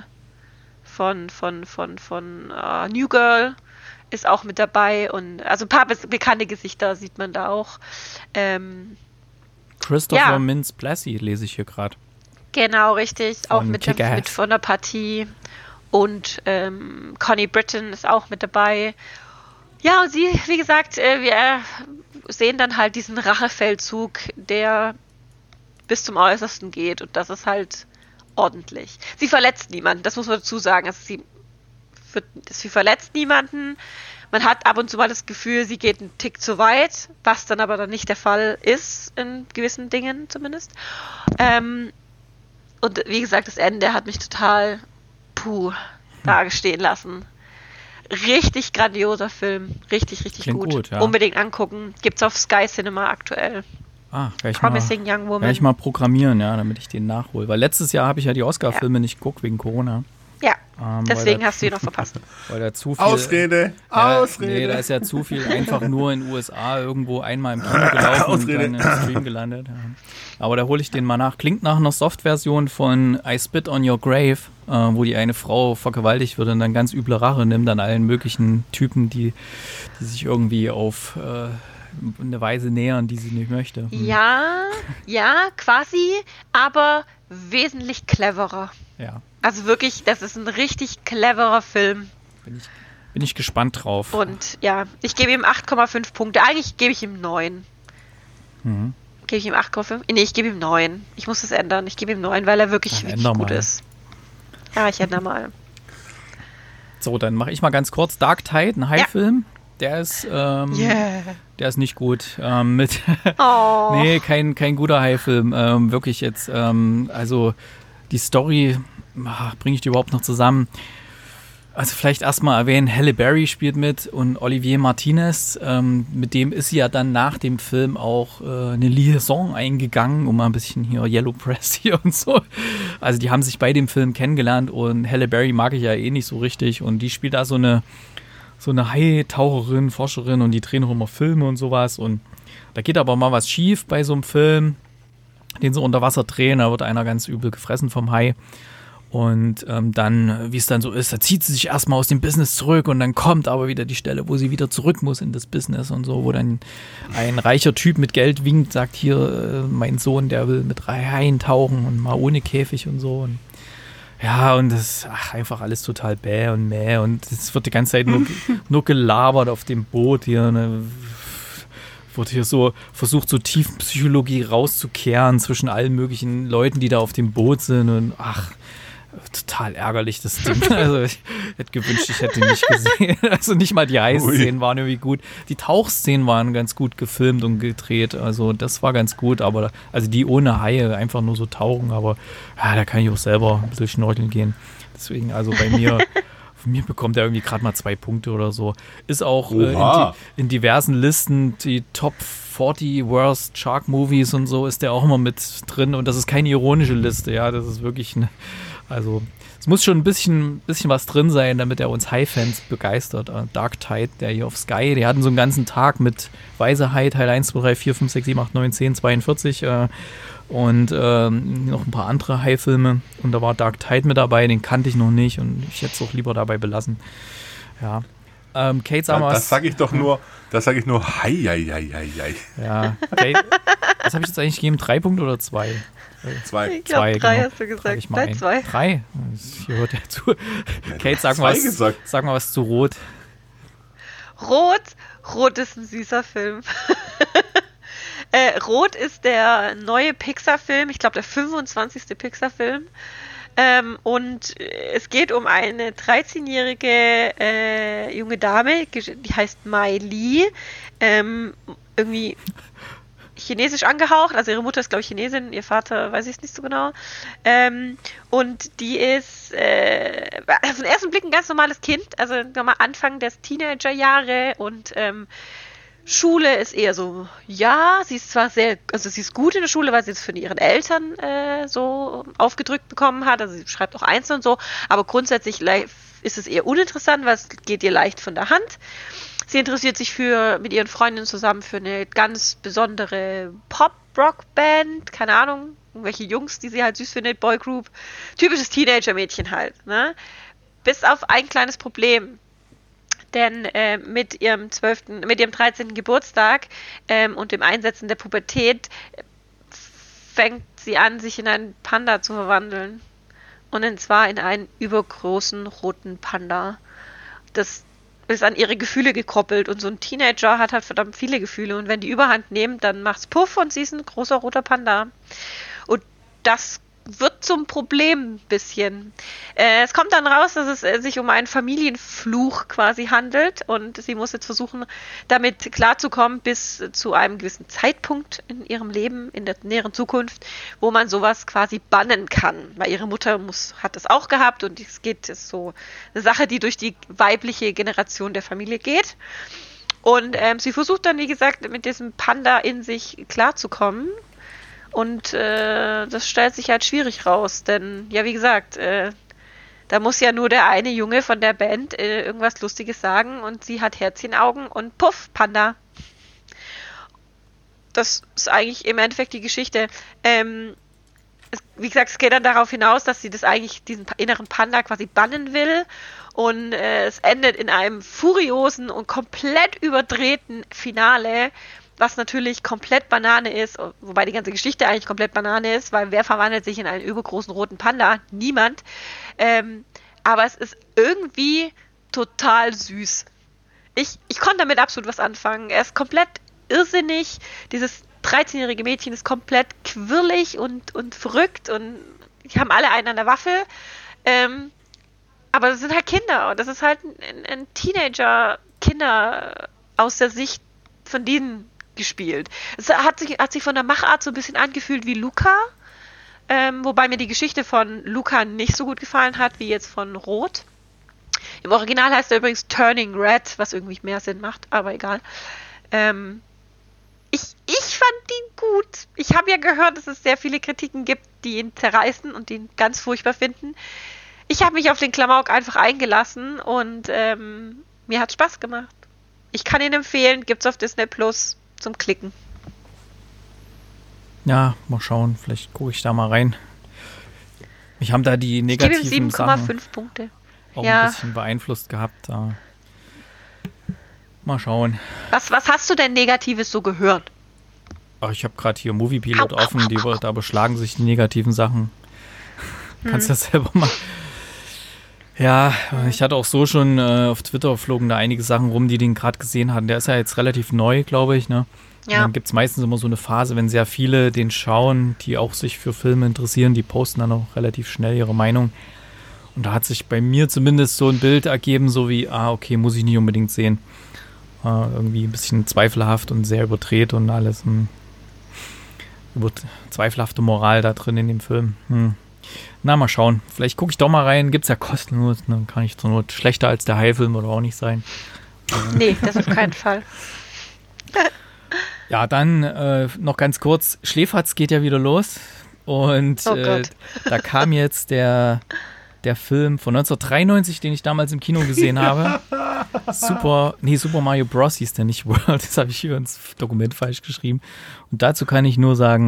New Girl ist auch mit dabei und also ein paar bekannte Gesichter sieht man da auch. Christopher Mintz-Plasse lese ich hier gerade. Genau, richtig. Auch mit Kick-Ass. von der Partie. Und Connie Britton ist auch mit dabei. Ja, und sie, wie gesagt, wir sehen dann halt diesen Rachefeldzug, der bis zum Äußersten geht. Und das ist halt ordentlich. Sie verletzt niemanden, das muss man dazu sagen. Also sie verletzt niemanden. Man hat ab und zu mal das Gefühl, sie geht einen Tick zu weit, was dann aber dann nicht der Fall ist, in gewissen Dingen zumindest. Und wie gesagt, das Ende hat mich total dagestehen lassen. Richtig grandioser Film. Richtig Klingt gut, ja. Unbedingt angucken. Gibt's auf Sky Cinema aktuell. Promising Young Woman. Werde ich mal programmieren, ja, damit ich den nachhole. Weil letztes Jahr habe ich ja die Oscar-Filme nicht geguckt wegen Corona. Ja, deswegen hast du ihn noch verpasst. Weil da zu viel... Ausrede! Nee, da ist ja zu viel einfach nur in den USA irgendwo einmal im Kino gelaufen und dann im Stream gelandet. Ja. Aber da hole ich den mal nach. Klingt nach einer Soft-Version von I Spit on Your Grave, wo die eine Frau vergewaltigt wird und dann ganz üble Rache nimmt an allen möglichen Typen, die sich irgendwie auf eine Weise nähern, die sie nicht möchte. Ja, quasi, aber wesentlich cleverer. Ja. Also wirklich, das ist ein richtig cleverer Film. Bin ich gespannt drauf. Und ja, ich gebe ihm 8,5 Punkte. Eigentlich gebe ich ihm 9. Gebe ich ihm 8,5? Nee, ich gebe ihm 9. Ich muss das ändern. Ich gebe ihm 9, weil er wirklich gut ist. Ja, ich ändere mal. So, dann mache ich mal ganz kurz Dark Tide, ein Hai-Film. Der ist, der ist nicht gut. Nee, kein guter Hai-Film. Wirklich jetzt, also die Story bringe ich die überhaupt noch zusammen. Also vielleicht erstmal erwähnen, Halle Berry spielt mit und Olivier Martinez. Mit dem ist sie ja dann nach dem Film auch eine Liaison eingegangen, um mal ein bisschen hier Yellow Press hier und so. Also die haben sich bei dem Film kennengelernt und Halle Berry mag ich ja eh nicht so richtig und die spielt da so eine Hai-Taucherin, Forscherin und die drehen auch immer Filme und sowas und da geht aber mal was schief bei so einem Film, den sie unter Wasser drehen, da wird einer ganz übel gefressen vom Hai. Und dann, wie es dann so ist, da zieht sie sich erstmal aus dem Business zurück und dann kommt aber wieder die Stelle, wo sie wieder zurück muss in das Business und so, wo dann ein reicher Typ mit Geld winkt, sagt hier, mein Sohn, der will mit 3 Haien tauchen und mal ohne Käfig und so. Und ja, und das ist einfach alles total bäh und mäh und es wird die ganze Zeit nur gelabert auf dem Boot hier, ne? Wurde hier so versucht, so Tiefenpsychologie rauszukehren zwischen allen möglichen Leuten, die da auf dem Boot sind und total ärgerlich, das Ding. Also ich hätte gewünscht, ich hätte ihn nicht gesehen. Also nicht mal die Heißszenen waren irgendwie gut. Die Tauchszenen waren ganz gut gefilmt und gedreht. Also das war ganz gut, aber also die ohne Haie, einfach nur so tauchen, aber ja, da kann ich auch selber ein bisschen schnorcheln gehen. Deswegen, also bei mir, von mir bekommt er irgendwie gerade mal 2 Punkte oder so. Ist auch in diversen Listen, die Top 40 Worst Shark Movies und so, ist der auch immer mit drin und das ist keine ironische Liste, ja, das ist wirklich also es muss schon ein bisschen was drin sein, damit er uns Hai-Fans begeistert. Dark Tide, der hier auf Sky, die hatten so einen ganzen Tag mit Weiße Hai, Teil 1, 2, 3, 4, 5, 6, 7, 8, 9, 10, 42 und noch ein paar andere Hai-Filme und da war Dark Tide mit dabei, den kannte ich noch nicht und ich hätte es auch lieber dabei belassen. Ja. Kate, sag mal was. Das sage ich doch nur, hei. Ja, Kate, was habe ich jetzt eigentlich gegeben? 3 Punkte oder 2? 2. Ich glaube, 3 hast du Trag gesagt. ich mal Nein, ein. 2. 3? Hier hört er zu. Kate, sag mal was zu Rot. Rot ist ein süßer Film. Rot ist der neue Pixar-Film, ich glaube der 25. Pixar-Film. Und es geht um eine 13-jährige junge Dame, die heißt Mai Li, irgendwie chinesisch angehaucht, also ihre Mutter ist, glaube ich, Chinesin, ihr Vater weiß ich es nicht so genau. Und die ist auf den ersten Blick ein ganz normales Kind, also nochmal Anfang des Teenagerjahre und Schule ist eher so, ja, sie ist zwar sie ist gut in der Schule, weil sie es von ihren Eltern so aufgedrückt bekommen hat, also sie schreibt auch Einzel und so, aber grundsätzlich ist es eher uninteressant, weil es geht ihr leicht von der Hand. Sie interessiert sich mit ihren Freundinnen zusammen für eine ganz besondere Pop-Rock-Band, keine Ahnung, irgendwelche Jungs, die sie halt süß findet, Boygroup, typisches Teenager-Mädchen halt, ne? Bis auf ein kleines Problem. Denn mit ihrem 13. Geburtstag und dem Einsetzen der Pubertät fängt sie an, sich in einen Panda zu verwandeln. Und zwar in einen übergroßen roten Panda. Das ist an ihre Gefühle gekoppelt. Und so ein Teenager hat halt verdammt viele Gefühle. Und wenn die Überhand nehmen, dann macht's Puff und sie ist ein großer roter Panda. Und das wird zum Problem ein bisschen. Es kommt dann raus, dass es sich um einen Familienfluch quasi handelt und sie muss jetzt versuchen, damit klarzukommen bis zu einem gewissen Zeitpunkt in ihrem Leben, in der näheren Zukunft, wo man sowas quasi bannen kann. Weil ihre Mutter hat es auch gehabt und es ist so eine Sache, die durch die weibliche Generation der Familie geht. Und sie versucht dann, wie gesagt, mit diesem Panda in sich klarzukommen. Und das stellt sich halt schwierig raus, denn, ja, wie gesagt, da muss ja nur der eine Junge von der Band irgendwas Lustiges sagen und sie hat Herzchenaugen und puff, Panda. Das ist eigentlich im Endeffekt die Geschichte. Wie gesagt, es geht dann darauf hinaus, dass sie diesen inneren Panda quasi bannen will und es endet in einem furiosen und komplett überdrehten Finale, was natürlich komplett Banane ist, wobei die ganze Geschichte eigentlich komplett Banane ist, weil wer verwandelt sich in einen übergroßen roten Panda? Niemand. Aber es ist irgendwie total süß. Ich konnte damit absolut was anfangen. Er ist komplett irrsinnig. Dieses 13-jährige Mädchen ist komplett quirlig und verrückt und die haben alle einen an der Waffel. Aber das sind halt Kinder und das ist halt ein Teenager-Kinder aus der Sicht von denen gespielt. Es hat sich von der Machart so ein bisschen angefühlt wie Luca, wobei mir die Geschichte von Luca nicht so gut gefallen hat wie jetzt von Rot. Im Original heißt er übrigens Turning Red, was irgendwie mehr Sinn macht, aber egal. Ich fand ihn gut. Ich habe ja gehört, dass es sehr viele Kritiken gibt, die ihn zerreißen und ihn ganz furchtbar finden. Ich habe mich auf den Klamauk einfach eingelassen und mir hat Spaß gemacht. Ich kann ihn empfehlen, gibt's auf Disney Plus zum Klicken. Ja, mal schauen, vielleicht gucke ich da mal rein. Mich haben da die negativen Sachen 7,5 Punkte. Auch ein bisschen beeinflusst gehabt. Mal schauen. Was hast du denn Negatives so gehört? Ach, ich habe gerade hier Moviepilot offen, da beschlagen sich die negativen Sachen. Kannst du das selber mal. Ja, ich hatte auch so schon auf Twitter flogen da einige Sachen rum, die den gerade gesehen hatten. Der ist ja jetzt relativ neu, glaube ich, ne? Ja. Und dann gibt es meistens immer so eine Phase, wenn sehr viele den schauen, die auch sich für Filme interessieren, die posten dann auch relativ schnell ihre Meinung. Und da hat sich bei mir zumindest so ein Bild ergeben, so wie, okay, muss ich nicht unbedingt sehen. Irgendwie ein bisschen zweifelhaft und sehr überdreht und alles. Zweifelhafte Moral da drin in dem Film. Na, mal schauen. Vielleicht gucke ich doch mal rein. Gibt's ja kostenlos. Dann kann ich zur Not schlechter als der Haifilm oder auch nicht sein. Nee, das auf keinen Fall. Ja, dann noch ganz kurz. Schläferz geht ja wieder los. Und da kam jetzt der Film von 1993, den ich damals im Kino gesehen habe. Super Mario Bros. Hieß der, nicht World. Das habe ich hier ins Dokument falsch geschrieben. Und dazu kann ich nur sagen,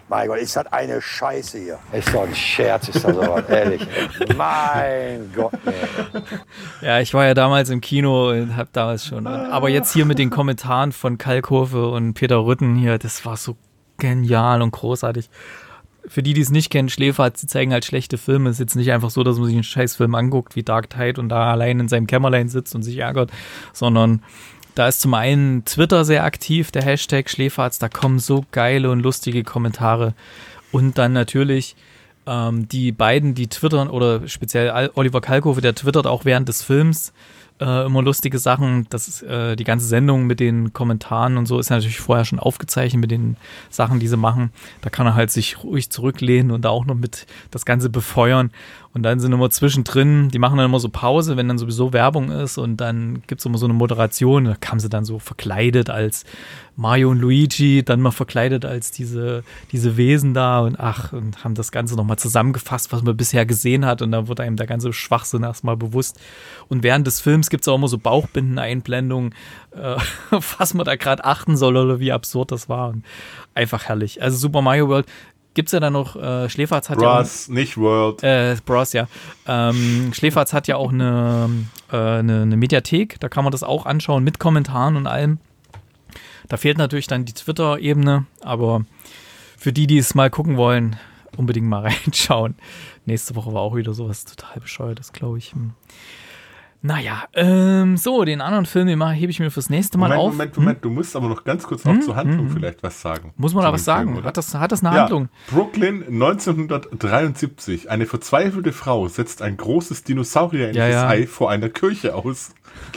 Mein Gott, ist das eine Scheiße hier. Ist doch ein Scherz, ist das sowas, ehrlich. Mein Gott, nee. Ja, ich war ja damals im Kino und hab damals schon. Aber jetzt hier mit den Kommentaren von Kalkofe und Peter Rütten hier, das war so genial und großartig. Für die es nicht kennen, Schläferz, sie zeigen halt schlechte Filme. Es ist jetzt nicht einfach so, dass man sich einen Scheißfilm anguckt wie Dark Tide und da allein in seinem Kämmerlein sitzt und sich ärgert, sondern da ist zum einen Twitter sehr aktiv, der Hashtag Schläferz, da kommen so geile und lustige Kommentare. Und dann natürlich die beiden, die twittern, oder speziell Oliver Kalkofe, der twittert auch während des Films immer lustige Sachen. Das ist die ganze Sendung mit den Kommentaren und so ist natürlich vorher schon aufgezeichnet mit den Sachen, die sie machen. Da kann er halt sich ruhig zurücklehnen und da auch noch mit das Ganze befeuern. Und dann sind immer zwischendrin, die machen dann immer so Pause, wenn dann sowieso Werbung ist und dann gibt es immer so eine Moderation. Da kamen sie dann so verkleidet als Mario und Luigi, dann mal verkleidet als diese Wesen da und haben das Ganze nochmal zusammengefasst, was man bisher gesehen hat und dann wurde einem der ganze Schwachsinn erstmal bewusst. Und während des Films gibt es auch immer so Bauchbinden-Einblendungen, auf was man da gerade achten soll oder wie absurd das war. Und einfach herrlich. Also Super Mario World. Gibt's ja dann noch, Schläferz hat Bros, ja auch, nicht World. Bros, ja. Schläferz hat ja auch eine Mediathek, da kann man das auch anschauen mit Kommentaren und allem. Da fehlt natürlich dann die Twitter-Ebene, aber für die es mal gucken wollen, unbedingt mal reinschauen. Nächste Woche war auch wieder sowas total Bescheuertes, glaube ich. Naja, so, den anderen Film hebe ich mir fürs nächste Mal auf. Moment, du musst aber noch ganz kurz noch zur Handlung vielleicht was sagen. Muss man da was sagen? Film, hat das eine Handlung? Brooklyn 1973. Eine verzweifelte Frau setzt ein großes Dinosaurier-ähnliches Ei vor einer Kirche aus.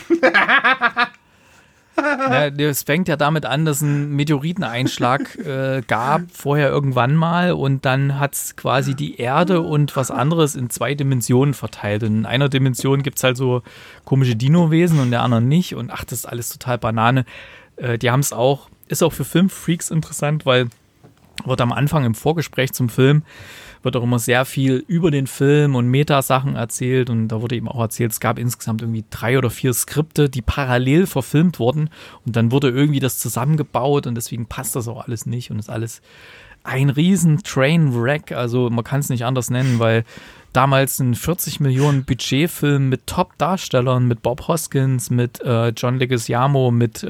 Ja, es fängt ja damit an, dass ein Meteoriteneinschlag gab, vorher irgendwann mal, und dann hat es quasi die Erde und was anderes in 2 Dimensionen verteilt. Und in einer Dimension gibt es halt so komische Dino-Wesen und in der anderen nicht. Und das ist alles total Banane. Die haben es auch, ist auch für Filmfreaks interessant, weil wird am Anfang im Vorgespräch zum Film wird auch immer sehr viel über den Film und Meta-Sachen erzählt und da wurde eben auch erzählt, es gab insgesamt irgendwie 3 oder 4 Skripte, die parallel verfilmt wurden und dann wurde irgendwie das zusammengebaut und deswegen passt das auch alles nicht und ist alles ein riesen Trainwreck, also man kann es nicht anders nennen, weil damals ein 40 Millionen Budgetfilm mit Top-Darstellern, mit Bob Hoskins, mit John Leguizamo, mit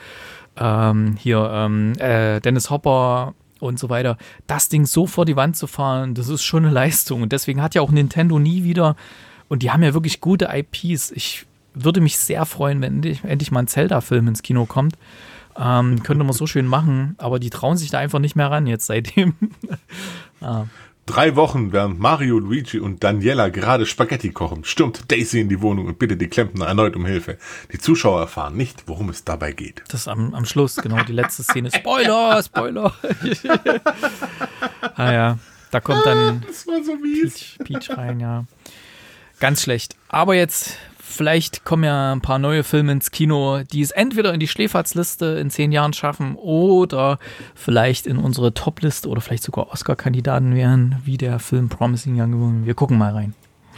Dennis Hopper und so weiter, das Ding so vor die Wand zu fahren, das ist schon eine Leistung. Und deswegen hat ja auch Nintendo nie wieder, und die haben ja wirklich gute IPs. Ich würde mich sehr freuen, wenn endlich mal ein Zelda-Film ins Kino kommt. Könnte man so schön machen, aber die trauen sich da einfach nicht mehr ran jetzt seitdem. 3 Wochen, während Mario, Luigi und Daniela gerade Spaghetti kochen, stürmt Daisy in die Wohnung und bittet die Klempner erneut um Hilfe. Die Zuschauer erfahren nicht, worum es dabei geht. Das ist am Schluss, genau, die letzte Szene. Spoiler! Ja, da kommt dann das war so mies. Peach rein, ja. Ganz schlecht. Aber jetzt, vielleicht kommen ja ein paar neue Filme ins Kino, die es entweder in die Schläferz-Liste in 10 Jahren schaffen oder vielleicht in unsere Top-Liste oder vielleicht sogar Oscar-Kandidaten wären, wie der Film Promising Young Woman. Wir gucken mal rein.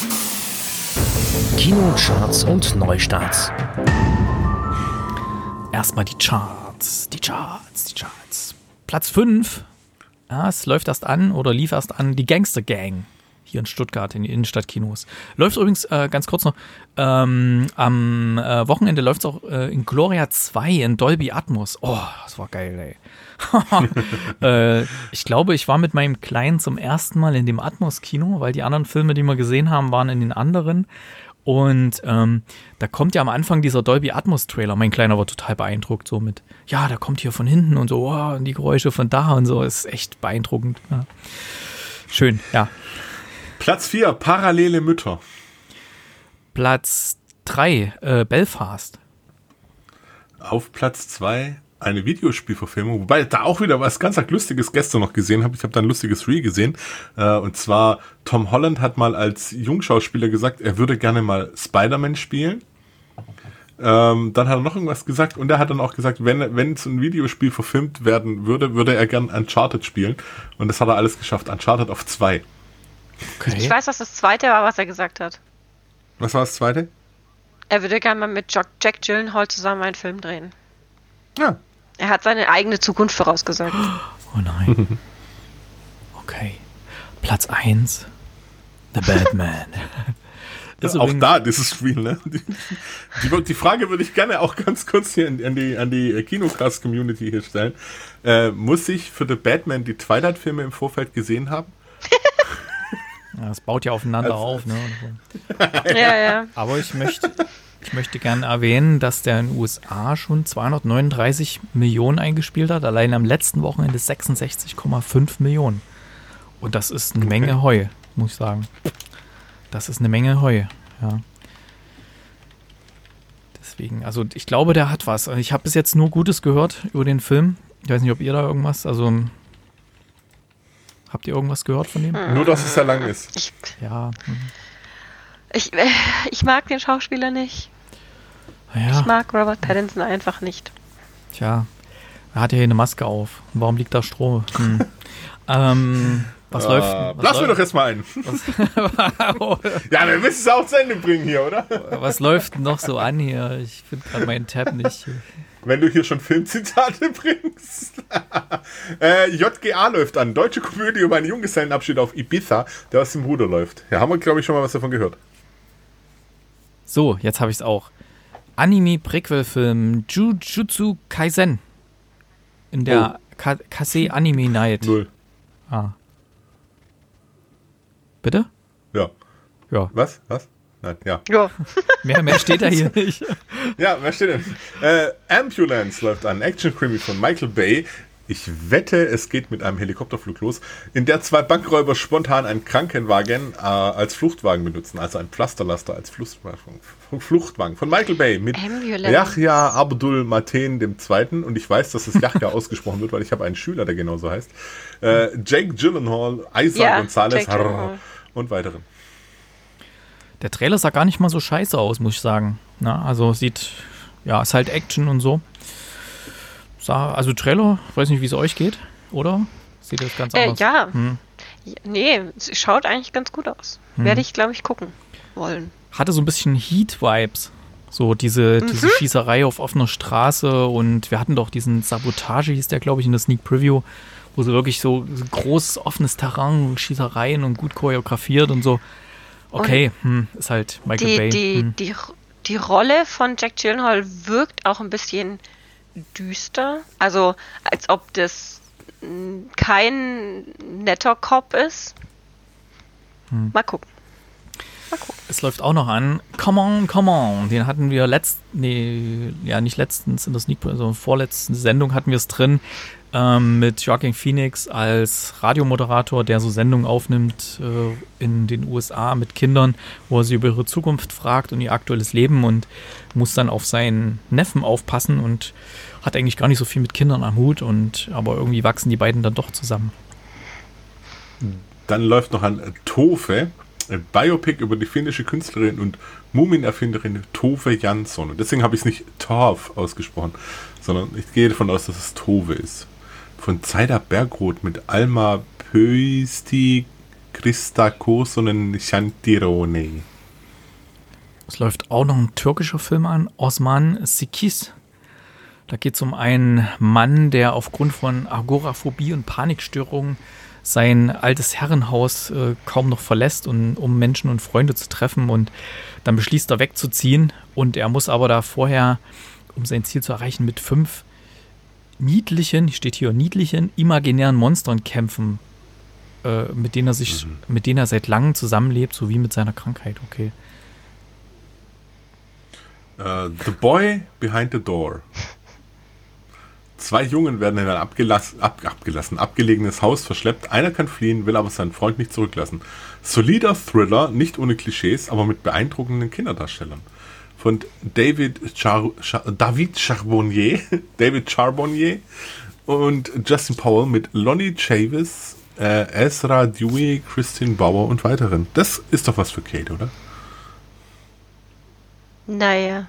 Kinocharts und Neustarts. Erstmal die Charts. Platz 5. Ja, es läuft erst an oder lief erst an, die Gangster Gang. Hier in Stuttgart, in den Innenstadtkinos. Läuft übrigens, ganz kurz noch, am Wochenende läuft es auch in Gloria 2 in Dolby Atmos. Oh, das war geil, ey. Ich glaube, ich war mit meinem Kleinen zum ersten Mal in dem Atmos-Kino, weil die anderen Filme, die wir gesehen haben, waren in den anderen. Und da kommt ja am Anfang dieser Dolby Atmos-Trailer. Mein Kleiner war total beeindruckt, so mit, ja, da kommt hier von hinten und so, oh, und die Geräusche von da und so. Ist echt beeindruckend. Ja. Schön, ja. Platz 4, Parallele Mütter. Platz 3, Belfast. Auf Platz 2 eine Videospielverfilmung, wobei da auch wieder was ganz Lustiges gestern noch gesehen habe. Ich habe da ein lustiges Reel gesehen. Und zwar, Tom Holland hat mal als Jungschauspieler gesagt, er würde gerne mal Spider-Man spielen. Dann hat er noch irgendwas gesagt und er hat dann auch gesagt, wenn so ein Videospiel verfilmt werden würde, würde er gern Uncharted spielen. Und das hat er alles geschafft. Uncharted auf 2. Okay. Ich weiß, was das zweite war, was er gesagt hat. Was war das zweite? Er würde gerne mal mit Jack Gyllenhaal zusammen einen Film drehen. Ja. Er hat seine eigene Zukunft vorausgesagt. Oh nein. Okay. Platz 1. The Batman. Auch da, dieses Spiel, ne? Die Frage würde ich gerne auch ganz kurz hier an die Kinocast-Community hier stellen. Muss ich für The Batman die Twilight-Filme im Vorfeld gesehen haben? Ja, das baut ja aufeinander auf, ne? Ja. Aber ich möchte gerne erwähnen, dass der in den USA schon 239 Millionen eingespielt hat, allein am letzten Wochenende 66,5 Millionen. Und das ist eine Menge Heu, muss ich sagen. Das ist eine Menge Heu, ja. Deswegen, also ich glaube, der hat was. Ich habe bis jetzt nur Gutes gehört über den Film. Ich weiß nicht, ob ihr da irgendwas, also habt ihr irgendwas gehört von dem? Nur, dass es sehr lang ist. Ja. Ich mag den Schauspieler nicht. Ja. Ich mag Robert Pattinson einfach nicht. Tja, er hat ja hier eine Maske auf. Warum liegt da Stroh? Was läuft? Lass mir doch erstmal ein. Ja, wir müssen es auch zu Ende bringen hier, oder? Was läuft denn noch so an hier? Ich finde gerade meinen Tab nicht. Wenn du hier schon Filmzitate bringst. JGA läuft an. Deutsche Komödie über einen Junggesellenabschied auf Ibiza, der aus dem Ruder läuft. Ja, haben wir, glaube ich, schon mal was davon gehört. So, jetzt habe ich es auch. Anime-Prequel-Film Jujutsu Kaisen. In der Kase Anime Night. 0. Ah. Bitte? Ja. Ja. Was? Nein, ja. Ja. Mehr steht da hier nicht. Ja, was steht denn? Ambulance läuft an. Action-Krimi von Michael Bay. Ich wette, es geht mit einem Helikopterflug los, in der 2 Bankräuber spontan einen Krankenwagen als Fluchtwagen benutzen, also ein Pflasterlaster als Fluchtwagen. Von Michael Bay mit Ambulance. Yahya Abdul Mateen II. Und ich weiß, dass es Yahya ausgesprochen wird, weil ich habe einen Schüler, der genauso heißt. Jake Gyllenhaal, Isa Gonzalez und weiteren. Der Trailer sah gar nicht mal so scheiße aus, muss ich sagen. Na, also ist halt Action und so. Also Trailer, ich weiß nicht, wie es euch geht, oder? Sieht das ganz anders? Ja. Nee, es schaut eigentlich ganz gut aus. Werde ich, glaube ich, gucken wollen. Hatte so ein bisschen Heat-Vibes. So diese Schießerei auf offener Straße, und wir hatten doch diesen Sabotage, hieß der, glaube ich, in der Sneak Preview, wo so wirklich so großes, offenes Terrain, Schießereien und gut choreografiert und so. Okay, ist halt Michael Bay. Die Rolle von Jack Gyllenhaal wirkt auch ein bisschen düster. Also, als ob das kein netter Cop ist. Mal gucken. Es läuft auch noch an. Come on. Den hatten wir nicht letztens in der Sneak, also vorletzten Sendung hatten wir es drin, mit Joaquin Phoenix als Radiomoderator, der so Sendungen aufnimmt in den USA mit Kindern, wo er sie über ihre Zukunft fragt und ihr aktuelles Leben, und muss dann auf seinen Neffen aufpassen und hat eigentlich gar nicht so viel mit Kindern am Hut, aber irgendwie wachsen die beiden dann doch zusammen. Dann läuft noch an Tove, ein Biopic über die finnische Künstlerin und Mumienerfinderin Tove Jansson. Und deswegen habe ich es nicht Torv ausgesprochen, sondern ich gehe davon aus, dass es Tove ist. Von Zaida Bergroth mit Alma Pöysti, Krista Kosonen, Shantirone. Es läuft auch noch ein türkischer Film an, Osman Sikis. Da geht es um einen Mann, der aufgrund von Agoraphobie und Panikstörungen sein altes Herrenhaus kaum noch verlässt, um Menschen und Freunde zu treffen, und dann beschließt er wegzuziehen, und er muss aber da vorher, um sein Ziel zu erreichen, mit 5 niedlichen imaginären Monstern kämpfen, mit denen er seit langem zusammenlebt, sowie mit seiner Krankheit. Okay. The Boy Behind the Door. 2 Jungen werden in ein abgelegenes Haus verschleppt. Einer kann fliehen, will aber seinen Freund nicht zurücklassen. Solider Thriller, nicht ohne Klischees, aber mit beeindruckenden Kinderdarstellern. Von David Charbonnier und Justin Powell mit Lonnie Chavis, Ezra Dewey, Christine Bauer und weiteren. Das ist doch was für Kate, oder? Naja.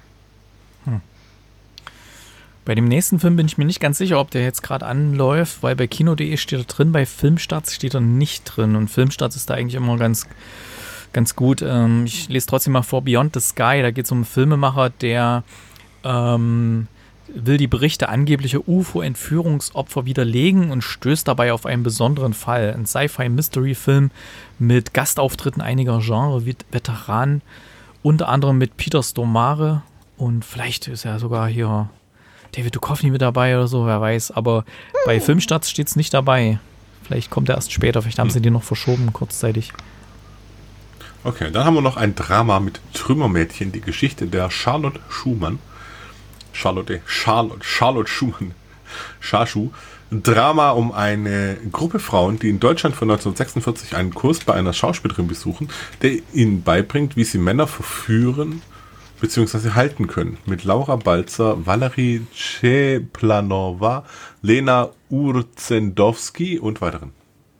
Bei dem nächsten Film bin ich mir nicht ganz sicher, ob der jetzt gerade anläuft, weil bei Kino.de steht er drin, bei Filmstarts steht er nicht drin, und Filmstarts ist da eigentlich immer ganz gut. Ich lese trotzdem mal vor, Beyond the Sky, da geht es um einen Filmemacher, der will die Berichte angeblicher UFO-Entführungsopfer widerlegen und stößt dabei auf einen besonderen Fall. Ein Sci-Fi-Mystery-Film mit Gastauftritten einiger Genre-Veteranen, unter anderem mit Peter Stormare und vielleicht ist ja sogar hier David Duchovny mit dabei oder so, wer weiß. Aber bei Filmstarts steht es nicht dabei. Vielleicht kommt er erst später, vielleicht haben sie den noch verschoben, kurzzeitig. Okay, dann haben wir noch ein Drama mit Trümmermädchen, die Geschichte der Charlotte Schumann. Charlotte Schumann. Schaschu. Ein Drama um eine Gruppe Frauen, die in Deutschland von 1946 einen Kurs bei einer Schauspielerin besuchen, der ihnen beibringt, wie sie Männer verführen bzw. halten können. Mit Laura Balzer, Valerie Czeplanova, Lena Urzendowski und weiteren.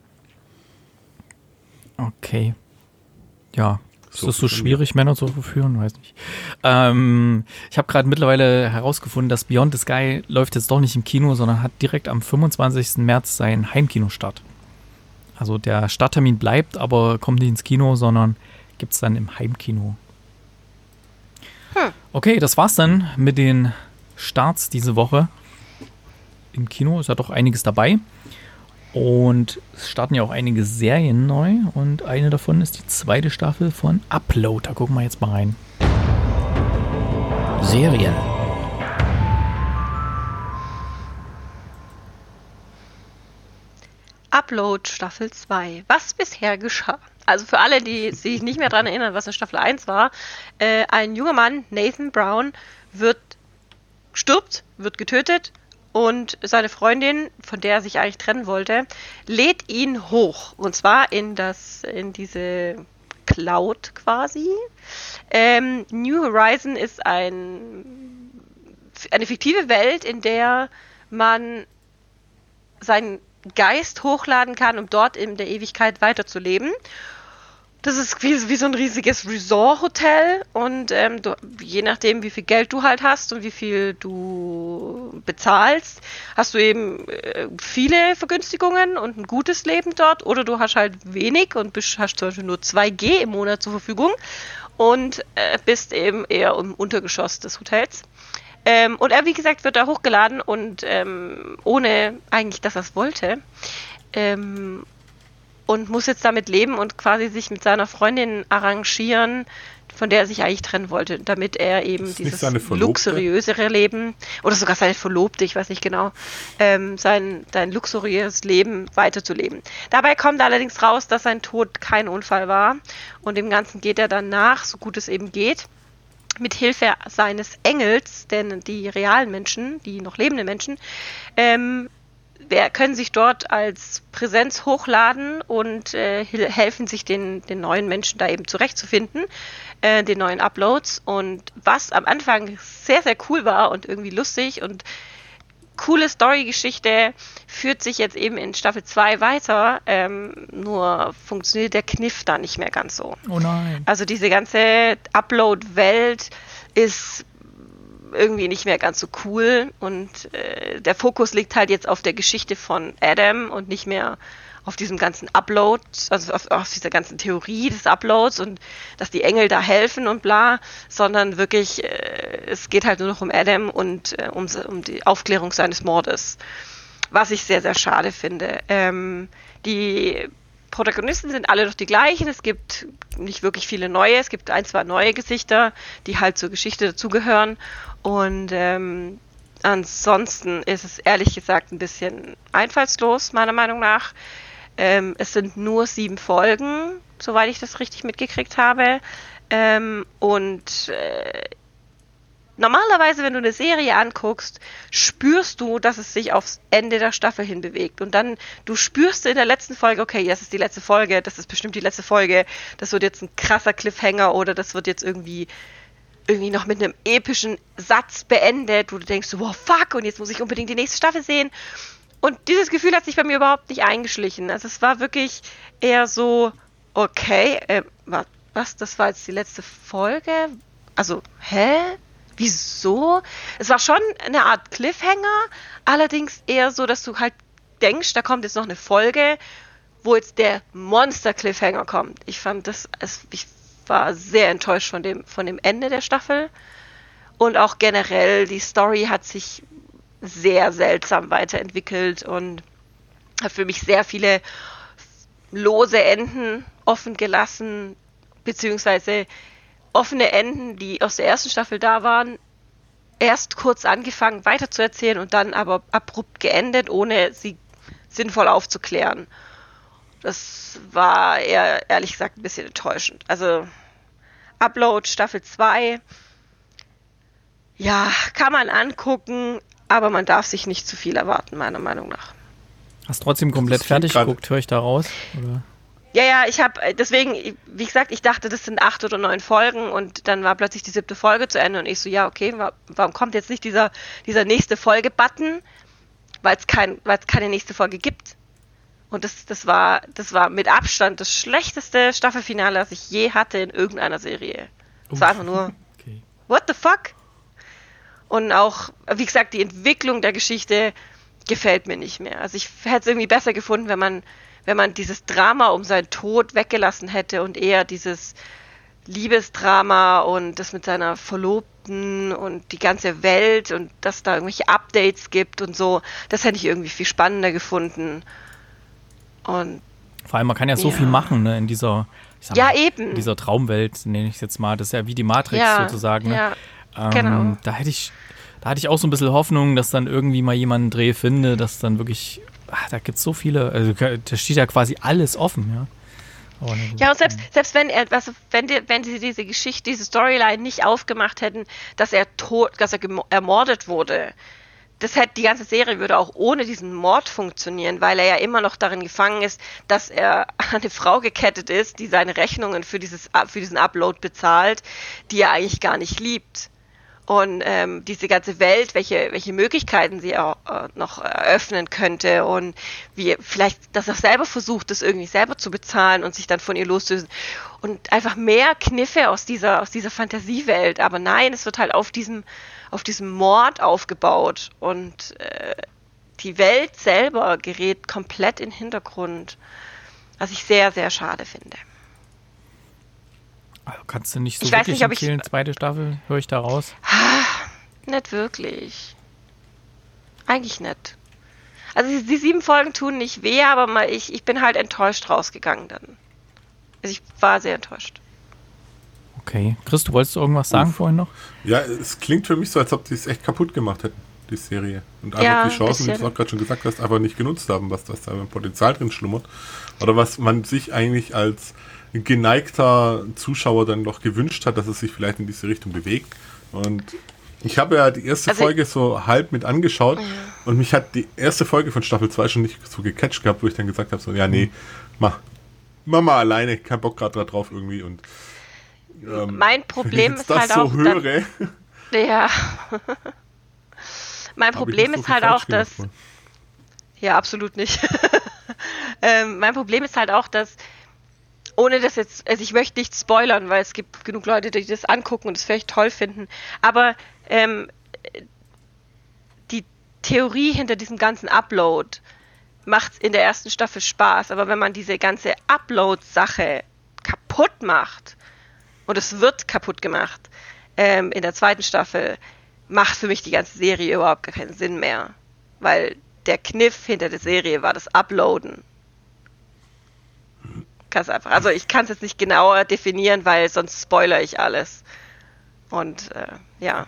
Okay. Ja. Ist das so schwierig, Männer zu verführen? Weiß nicht. Ich habe gerade mittlerweile herausgefunden, dass Beyond the Sky läuft jetzt doch nicht im Kino, sondern hat direkt am 25. März seinen Heimkinostart. Also der Starttermin bleibt, aber kommt nicht ins Kino, sondern gibt es dann im Heimkino. Okay, das war's dann mit den Starts diese Woche. Im Kino ist ja doch einiges dabei. Und es starten ja auch einige Serien neu. Und eine davon ist die 2. Staffel von Upload. Da gucken wir jetzt mal rein. Serien. Upload Staffel 2. Was bisher geschah? Also für alle, die sich nicht mehr daran erinnern, was in Staffel 1 war. Ein junger Mann, Nathan Brown, stirbt, wird getötet. Und seine Freundin, von der er sich eigentlich trennen wollte, lädt ihn hoch. Und zwar in diese Cloud quasi. New Horizon ist eine fiktive Welt, in der man seinen Geist hochladen kann, um dort in der Ewigkeit weiterzuleben. Das ist wie so ein riesiges Resort-Hotel und je nachdem, wie viel Geld du halt hast und wie viel du bezahlst, hast du eben viele Vergünstigungen und ein gutes Leben dort, oder du hast halt wenig und hast zum Beispiel nur 2G im Monat zur Verfügung und bist eben eher im Untergeschoss des Hotels. Und er, wie gesagt, wird da hochgeladen und ohne eigentlich, dass er es wollte, und muss jetzt damit leben und quasi sich mit seiner Freundin arrangieren, von der er sich eigentlich trennen wollte, damit er eben dieses luxuriösere Leben, oder sogar seine Verlobte, ich weiß nicht genau, sein luxuriöses Leben weiterzuleben. Dabei kommt allerdings raus, dass sein Tod kein Unfall war und dem Ganzen geht er dann nach, so gut es eben geht, mit Hilfe seines Engels, denn die realen Menschen, die noch lebenden Menschen, können sich dort als Präsenz hochladen und helfen sich den neuen Menschen da eben zurechtzufinden, den neuen Uploads. Und was am Anfang sehr, sehr cool war und irgendwie lustig und coole Story-Geschichte, führt sich jetzt eben in Staffel 2 weiter, nur funktioniert der Kniff da nicht mehr ganz so. Oh nein. Also diese ganze Upload-Welt ist irgendwie nicht mehr ganz so cool und der Fokus liegt halt jetzt auf der Geschichte von Adam und nicht mehr auf diesem ganzen Upload, also auf dieser ganzen Theorie des Uploads und dass die Engel da helfen und bla, sondern wirklich, es geht halt nur noch um Adam und um die Aufklärung seines Mordes, was ich sehr, sehr schade finde. Die Protagonisten sind alle noch die gleichen, es gibt nicht wirklich viele neue, es gibt 1, 2 neue Gesichter, die halt zur Geschichte dazugehören und ansonsten ist es ehrlich gesagt ein bisschen einfallslos, meiner Meinung nach. Es sind nur 7 Folgen, soweit ich das richtig mitgekriegt habe normalerweise, wenn du eine Serie anguckst, spürst du, dass es sich aufs Ende der Staffel hin bewegt. Und dann, du spürst in der letzten Folge, okay, das ist die letzte Folge, das ist bestimmt die letzte Folge, das wird jetzt ein krasser Cliffhanger oder das wird jetzt irgendwie noch mit einem epischen Satz beendet, wo du denkst, wow, fuck, und jetzt muss ich unbedingt die nächste Staffel sehen. Und dieses Gefühl hat sich bei mir überhaupt nicht eingeschlichen. Also es war wirklich eher so, okay, was, das war jetzt die letzte Folge? Also, Wieso? Es war schon eine Art Cliffhanger, allerdings eher so, dass du halt denkst, da kommt jetzt noch eine Folge, wo jetzt der Monster-Cliffhanger kommt. Ich fand ich war sehr enttäuscht von dem Ende der Staffel Und auch generell, die Story hat sich sehr seltsam weiterentwickelt und hat für mich sehr viele lose Enden offen gelassen, beziehungsweise offene Enden, die aus der ersten Staffel da waren, erst kurz angefangen weiterzuerzählen und dann aber abrupt geendet, ohne sie sinnvoll aufzuklären. Das war ehrlich gesagt ein bisschen enttäuschend. Also Upload Staffel 2, ja, kann man angucken, aber man darf sich nicht zu viel erwarten, meiner Meinung nach. Hast trotzdem komplett fertig geguckt, höre ich da raus? Oder? Ja, ich habe, deswegen, wie gesagt, ich dachte, das sind 8 oder 9 Folgen und dann war plötzlich die 7. Folge zu Ende und ich so, ja, okay, warum kommt jetzt nicht dieser nächste Folge-Button? Weil es keine nächste Folge gibt. Und das war mit Abstand das schlechteste Staffelfinale, das ich je hatte in irgendeiner Serie. Es war einfach nur, okay. What the fuck? Und auch, wie gesagt, die Entwicklung der Geschichte gefällt mir nicht mehr. Also ich hätte es irgendwie besser gefunden, wenn man dieses Drama um seinen Tod weggelassen hätte und eher dieses Liebesdrama und das mit seiner Verlobten und die ganze Welt und dass da irgendwelche Updates gibt und so. Das hätte ich irgendwie viel spannender gefunden. Und vor allem, man kann ja so viel machen, ne, in dieser, eben. In dieser Traumwelt, nenne ich es jetzt mal. Das ist ja wie die Matrix sozusagen. Ne? Ja, genau. Da hatte ich auch so ein bisschen Hoffnung, dass dann irgendwie mal jemand einen Dreh finde, dass dann wirklich, da gibt es so viele, also da steht ja quasi alles offen, ja. Ja, und selbst wenn sie diese Geschichte, diese Storyline nicht aufgemacht hätten, dass er ermordet wurde, die ganze Serie würde auch ohne diesen Mord funktionieren, weil er ja immer noch darin gefangen ist, dass er an eine Frau gekettet ist, die seine Rechnungen für diesen Upload bezahlt, die er eigentlich gar nicht liebt. Und diese ganze Welt, welche Möglichkeiten sie auch noch eröffnen könnte und wie vielleicht, dass er selber versucht, das irgendwie selber zu bezahlen und sich dann von ihr loslösen. Und einfach mehr Kniffe aus dieser Fantasiewelt. Aber nein, es wird halt auf diesem Mord aufgebaut und die Welt selber gerät komplett in den Hintergrund, was ich sehr, sehr schade finde. Also kannst du nicht so wirklich empfehlen, zweite Staffel, höre ich da raus? Nicht wirklich. Eigentlich nicht. Also die 7 Folgen tun nicht weh, aber ich bin halt enttäuscht rausgegangen dann. Also ich war sehr enttäuscht. Okay. Chris, du wolltest irgendwas sagen vorhin noch? Ja, es klingt für mich so, als ob die es echt kaputt gemacht hätten, die Serie. Und einfach die Chancen, wie du es auch gerade schon gesagt hast, einfach nicht genutzt haben, was da im Potenzial drin schlummert. Oder was man sich eigentlich als geneigter Zuschauer dann noch gewünscht hat, dass es sich vielleicht in diese Richtung bewegt. Und ich habe ja die erste Folge so halb mit angeschaut und mich hat die erste Folge von Staffel 2 schon nicht so gecatcht gehabt, wo ich dann gesagt habe, so, ja, nee, mach mal alleine, kein Bock gerade drauf irgendwie. Und mein Problem ist halt so auch... höre, ja. Mein Problem ist halt auch, dass... Ja, absolut nicht. Mein Problem ist halt auch, dass ohne das jetzt, also ich möchte nicht spoilern, weil es gibt genug Leute, die das angucken und das vielleicht toll finden, aber die Theorie hinter diesem ganzen Upload macht in der ersten Staffel Spaß, aber wenn man diese ganze Upload-Sache kaputt macht, und es wird kaputt gemacht, in der zweiten Staffel, macht für mich die ganze Serie überhaupt gar keinen Sinn mehr, weil der Kniff hinter der Serie war das Uploaden. Ganz einfach. Also ich kann es jetzt nicht genauer definieren, weil sonst spoilere ich alles. Und ja.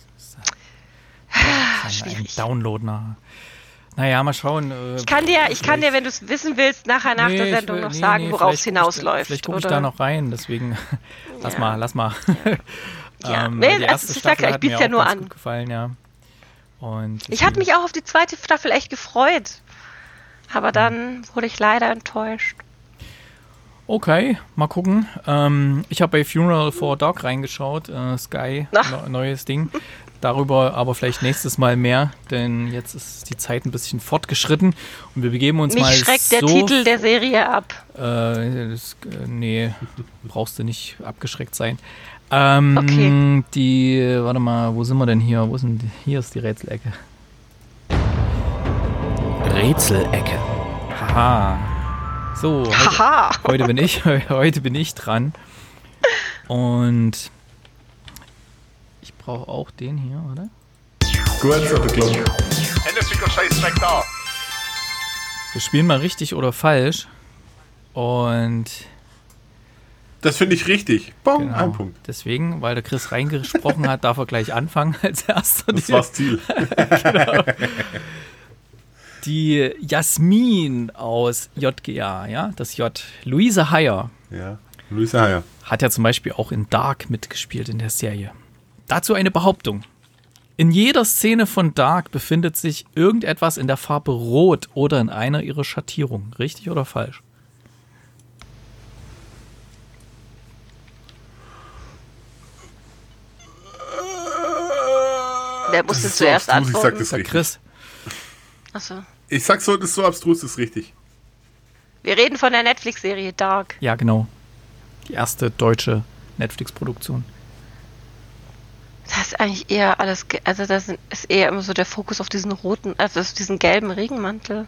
Schwierig. Download nach. Naja, mal schauen. Ich kann dir, wenn du es wissen willst, nachher nach der Sendung noch sagen, worauf es hinausläuft. Vielleicht gucke ich da noch rein, deswegen lass mal. Ja, die erste Staffel hat mir auch ganz gut gefallen, ja. Und ich hatte mich auch auf die zweite Staffel echt gefreut. Aber dann wurde ich leider enttäuscht. Okay, mal gucken. Ich habe bei Funeral for a Dog reingeschaut. Sky, neues Ding. Darüber aber vielleicht nächstes Mal mehr, denn jetzt ist die Zeit ein bisschen fortgeschritten und wir begeben uns mal so... Mich schreckt der Titel der Serie ab. Nee, brauchst du nicht abgeschreckt sein. Okay. Warte mal, wo sind wir denn hier? Hier ist die Rätselecke. Rätselecke. Haha. So, heute bin ich dran. Und ich brauche auch den hier, oder? Gut, so geklappt. Händeficker Scheiß direkt da. Wir spielen mal richtig oder falsch. Und das finde ich richtig. Bong, genau, ein Punkt. deswegen, weil der Chris reingesprochen hat, darf er gleich anfangen als erster. Das war das Ziel. Genau. Die Jasmin aus JGA, ja, das J. Luise Heyer. Ja, Luise Heyer. Hat ja zum Beispiel auch in Dark mitgespielt in der Serie. Dazu eine Behauptung. In jeder Szene von Dark befindet sich irgendetwas in der Farbe Rot oder in einer ihrer Schattierungen. Richtig oder falsch? Wer musste zuerst antworten? Ich sag das Der richtig. Chris. Achso. Ich sag so, das ist so abstrus, das ist richtig. Wir reden von der Netflix-Serie Dark. Ja, genau. Die erste deutsche Netflix-Produktion. Das ist eigentlich eher alles, also das ist eher immer so der Fokus auf diesen roten, also auf diesen gelben Regenmantel.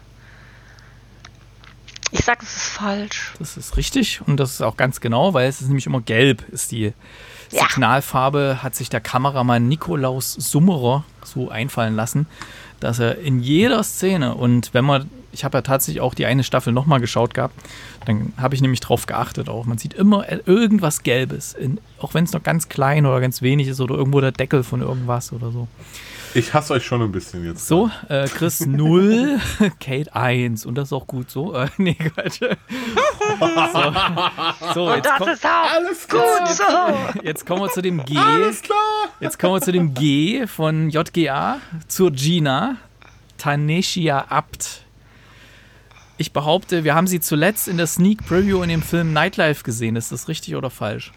Ich sag, es ist falsch. Das ist richtig und das ist auch ganz genau, weil es ist nämlich immer gelb, ist die Signalfarbe, hat sich der Kameramann Nikolaus Summerer so einfallen lassen, dass er in jeder Szene, und wenn man, ich habe ja tatsächlich auch die eine Staffel nochmal geschaut gehabt, dann habe ich nämlich drauf geachtet auch, man sieht immer irgendwas Gelbes, auch wenn es noch ganz klein oder ganz wenig ist oder irgendwo der Deckel von irgendwas oder so. Ich hasse euch schon ein bisschen jetzt. So, Chris 0, Kate 1 und das ist auch gut so. Nee, Quatsch. So, Und das ist auch Alles gut klar. so. jetzt kommen wir zu dem G. Alles klar. Jetzt kommen wir zu dem G von JGA zur Gina. Taneshia Abt. Ich behaupte, wir haben sie zuletzt in der Sneak Preview in dem Film Nightlife gesehen. Ist das richtig oder falsch?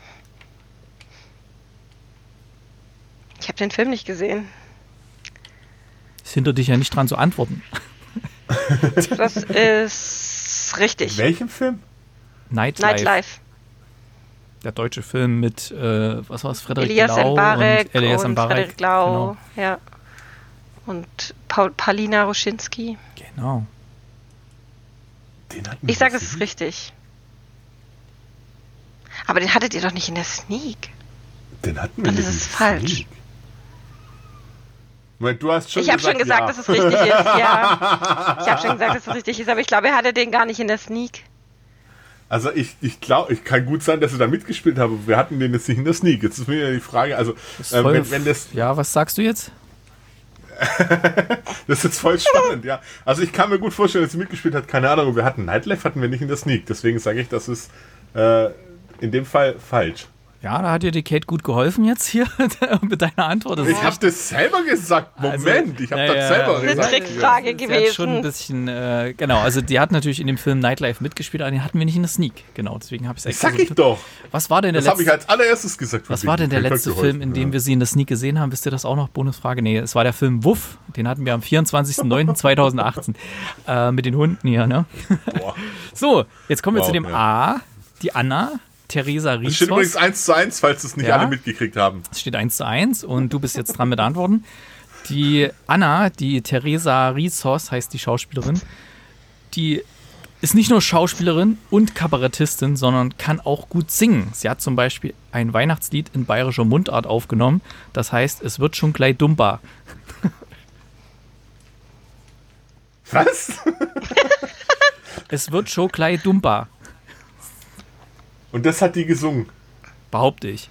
Ich habe den Film nicht gesehen. Ist hinter dich ja nicht dran zu antworten. Das ist richtig. In welchem Film? Nightlife. Der deutsche Film mit, was war es, Frederik Elias Lau Mbarek und Elias und Mbarek. Frederik Lau. Genau. Ja. Und Paulina Roschinski. Genau. Den hatten wir Ich sage, es gesehen. ist richtig. Aber den hattet ihr doch nicht in der Sneak. Den hatten wir Dann nicht ist in es der falsch. Sneak. Moment, du hast schon Ich habe schon gesagt, ja. dass es richtig ist. Ja. Ich habe schon gesagt, dass es richtig ist, aber ich glaube, er hatte den gar nicht in der Sneak. Also ich glaube, ich kann gut sein, dass ich da mitgespielt habe, aber wir hatten den jetzt nicht in der Sneak. Jetzt ist mir ja die Frage, also Das ist voll, wenn das ja, was sagst du jetzt? das ist jetzt voll spannend, ja. Also ich kann mir gut vorstellen, dass sie mitgespielt hat, keine Ahnung, wir hatten Nightlife, hatten wir nicht in der Sneak. Deswegen sage ich, das ist in dem Fall falsch. Ja, da hat dir die Kate gut geholfen jetzt hier mit deiner Antwort. Das Ich ist habe das selber gesagt. Moment, ich habe das selber Eine gesagt. Trickfrage Sie hat schon ein gewesen. bisschen, genau, also die hat natürlich in dem Film Nightlife mitgespielt, aber den hatten wir nicht in der Sneak. Genau, deswegen habe ich es Das sag ich doch. Was war denn der Das habe ich letzte, als allererstes gesagt. was war denn der letzte Film, in dem wir sie in der Sneak gesehen haben? Wisst ihr das auch noch? Bonusfrage. Nee, es war der Film Wuff. Den hatten wir am 24.09.2018 mit den Hunden hier, ne? Boah. So, jetzt kommen wir Wow, zu dem ja. A, die Anna. Theresa Es steht übrigens Rizos. 1:1, falls es nicht Ja. alle mitgekriegt haben. Es steht 1:1 und du bist jetzt dran mit Antworten. Die Anna, die Theresa Rizos heißt die Schauspielerin, die ist nicht nur Schauspielerin und Kabarettistin, sondern kann auch gut singen. Sie hat zum Beispiel ein Weihnachtslied in bayerischer Mundart aufgenommen. Das heißt, es wird schon gleich dumba. Was? Es wird schon gleich dumba, Und das hat die gesungen. behaupte ich.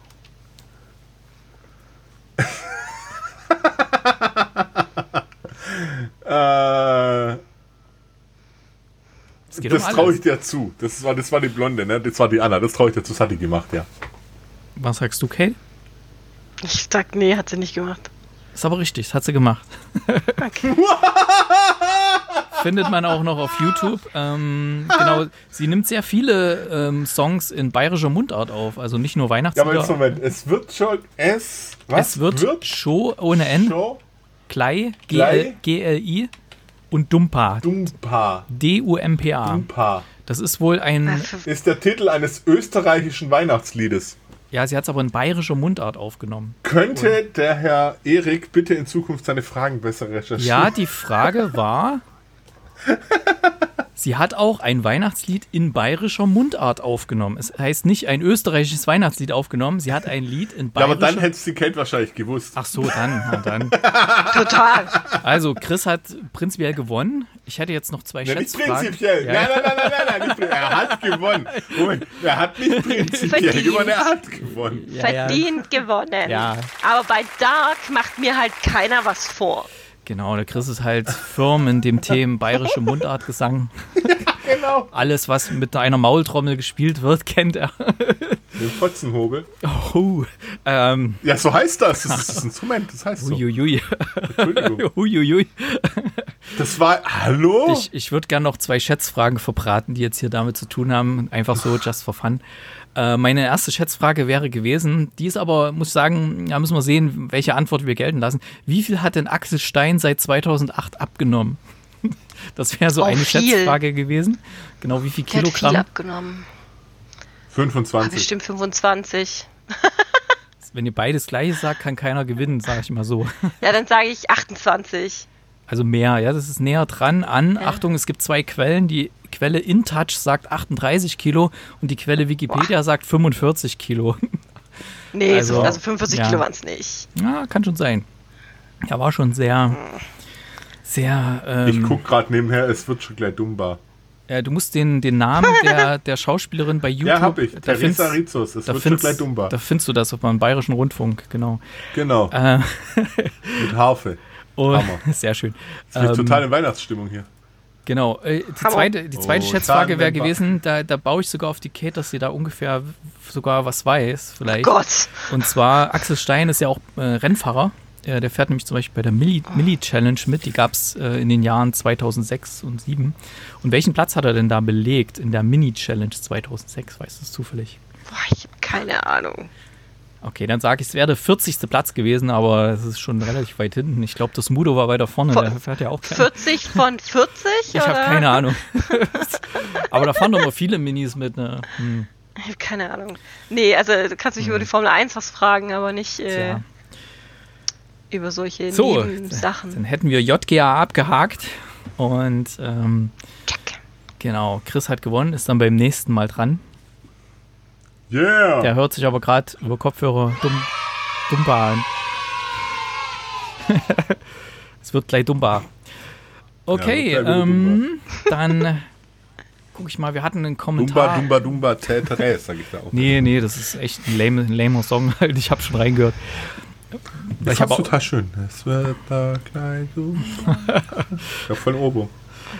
Es geht Das um traue alles. ich dir zu. Das war die Blonde, ne? Das war die Anna. Das traue ich dir zu. Das hat die gemacht, ja. Was sagst du, Kate? Ich sag, nee, hat sie nicht gemacht. Ist aber richtig, das hat sie gemacht. Findet man auch noch auf YouTube. Genau, sie nimmt sehr viele Songs in bayerischer Mundart auf, also nicht nur Ja, aber Weihnachtslieder. jetzt Moment. Es wird schon. Was? Es wird Show ohne N, Show Klei, Klei? G-L-I und Dumpa, Dumpa. D-U-M-P-A. Dumpa. Das ist wohl ein, Ist der Titel eines österreichischen Weihnachtsliedes. ja, sie hat es aber in bayerischer Mundart aufgenommen. Könnte der Herr Erik bitte in Zukunft seine Fragen besser recherchieren? Ja, die Frage war, Sie hat auch ein Weihnachtslied in bayerischer Mundart aufgenommen. Es heißt nicht ein österreichisches Weihnachtslied aufgenommen, sie hat ein Lied in bayerischer... Ja, aber dann hättest du die Kate wahrscheinlich gewusst. Ach so, dann. Total. Also, Chris hat prinzipiell gewonnen. Ich hätte jetzt noch 2 Nicht Schätzfragen. prinzipiell. Ja. Nein, nicht prinzipiell. Er hat gewonnen. Moment, er hat nicht prinzipiell Verdient. gewonnen, er hat gewonnen. Ja. Verdient gewonnen. Ja. Aber bei Dark macht mir halt keiner was vor. Genau, der Chris ist halt firm in dem Thema bayerische Mundartgesang. Genau. Alles, was mit einer Maultrommel gespielt wird, kennt er. Den Fotzenhobel. Oh, Ja, so heißt das. Das ist das Instrument, das heißt so. Uiuiui. Entschuldigung. Uiuiui. Das war, hallo? Ich würde gerne noch 2 Schätzfragen verbraten, die jetzt hier damit zu tun haben. Einfach so, just for fun. Meine erste Schätzfrage wäre gewesen, die ist aber, muss ich sagen, da müssen wir sehen, welche Antwort wir gelten lassen. Wie viel hat denn Axel Stein seit 2008 abgenommen? Das wäre so eine viel. Schätzfrage gewesen. Genau, wie viel Der hat viel Kilogramm? abgenommen. 25. Bestimmt 25. Wenn ihr beides Gleiche sagt, kann keiner gewinnen, sage ich mal so. Ja, dann sage ich 28. Also mehr, ja, das ist näher dran an. Ja. Achtung, es gibt 2 Quellen. Die Quelle InTouch sagt 38 Kilo und die Quelle Wikipedia sagt 45 Kilo. Nee, Also, also 45 ja. Kilo waren es nicht. Ja, kann schon sein. Ja, war schon sehr. Ich gucke gerade nebenher, es wird schon gleich dummbar. Du musst den Namen der Schauspielerin bei YouTube. Ja, hab ich. da Teresa findest- Rizos, es da wird schon findest- gleich dummbar. Da findest du das auf meinem Bayerischen Rundfunk, genau. Genau, mit Harfe. Und, Hammer. sehr schön. Es wird total in Weihnachtsstimmung hier. Genau. Die zweite Oh, Schätzfrage wäre Zahnwimper. gewesen, da baue ich sogar auf die Kate, dass sie da ungefähr sogar was weiß, vielleicht. Gott. Und zwar, Axel Stein ist ja auch Rennfahrer. Der fährt nämlich zum Beispiel bei der Milli-Challenge mit. Die gab es in den Jahren 2006 und 2007. Und welchen Platz hat er denn da belegt in der Mini-Challenge 2006? Weißt du es zufällig? Boah, ich habe keine Ahnung. Okay, dann sage ich, es wäre der 40. Platz gewesen, aber es ist schon relativ weit hinten. Ich glaube, das Mudo war weiter vorne. Der fährt ja auch keinen. 40 von 40? Ich habe keine Ahnung. Aber da fahren doch noch viele Minis mit. Ne? Ich habe keine Ahnung. Nee, also du kannst mich über die Formel 1 was fragen, aber nicht Tja. über solche So, Nebensachen. dann hätten wir JGA abgehakt. Und Check. genau, Chris hat gewonnen, ist dann beim nächsten Mal dran. Yeah! Der hört sich aber gerade über Kopfhörer dummbar an. Es wird gleich dummbar. Okay, Ja, wird gleich wieder dann gucke ich mal, wir hatten einen Kommentar. Dumba, Therese, sag ich da auch. Nee, das ist echt ein lamer Song. Ich habe schon reingehört. Das Ich hab ist auch, total schön. Es wird da gleich so. Ja, voll Obo.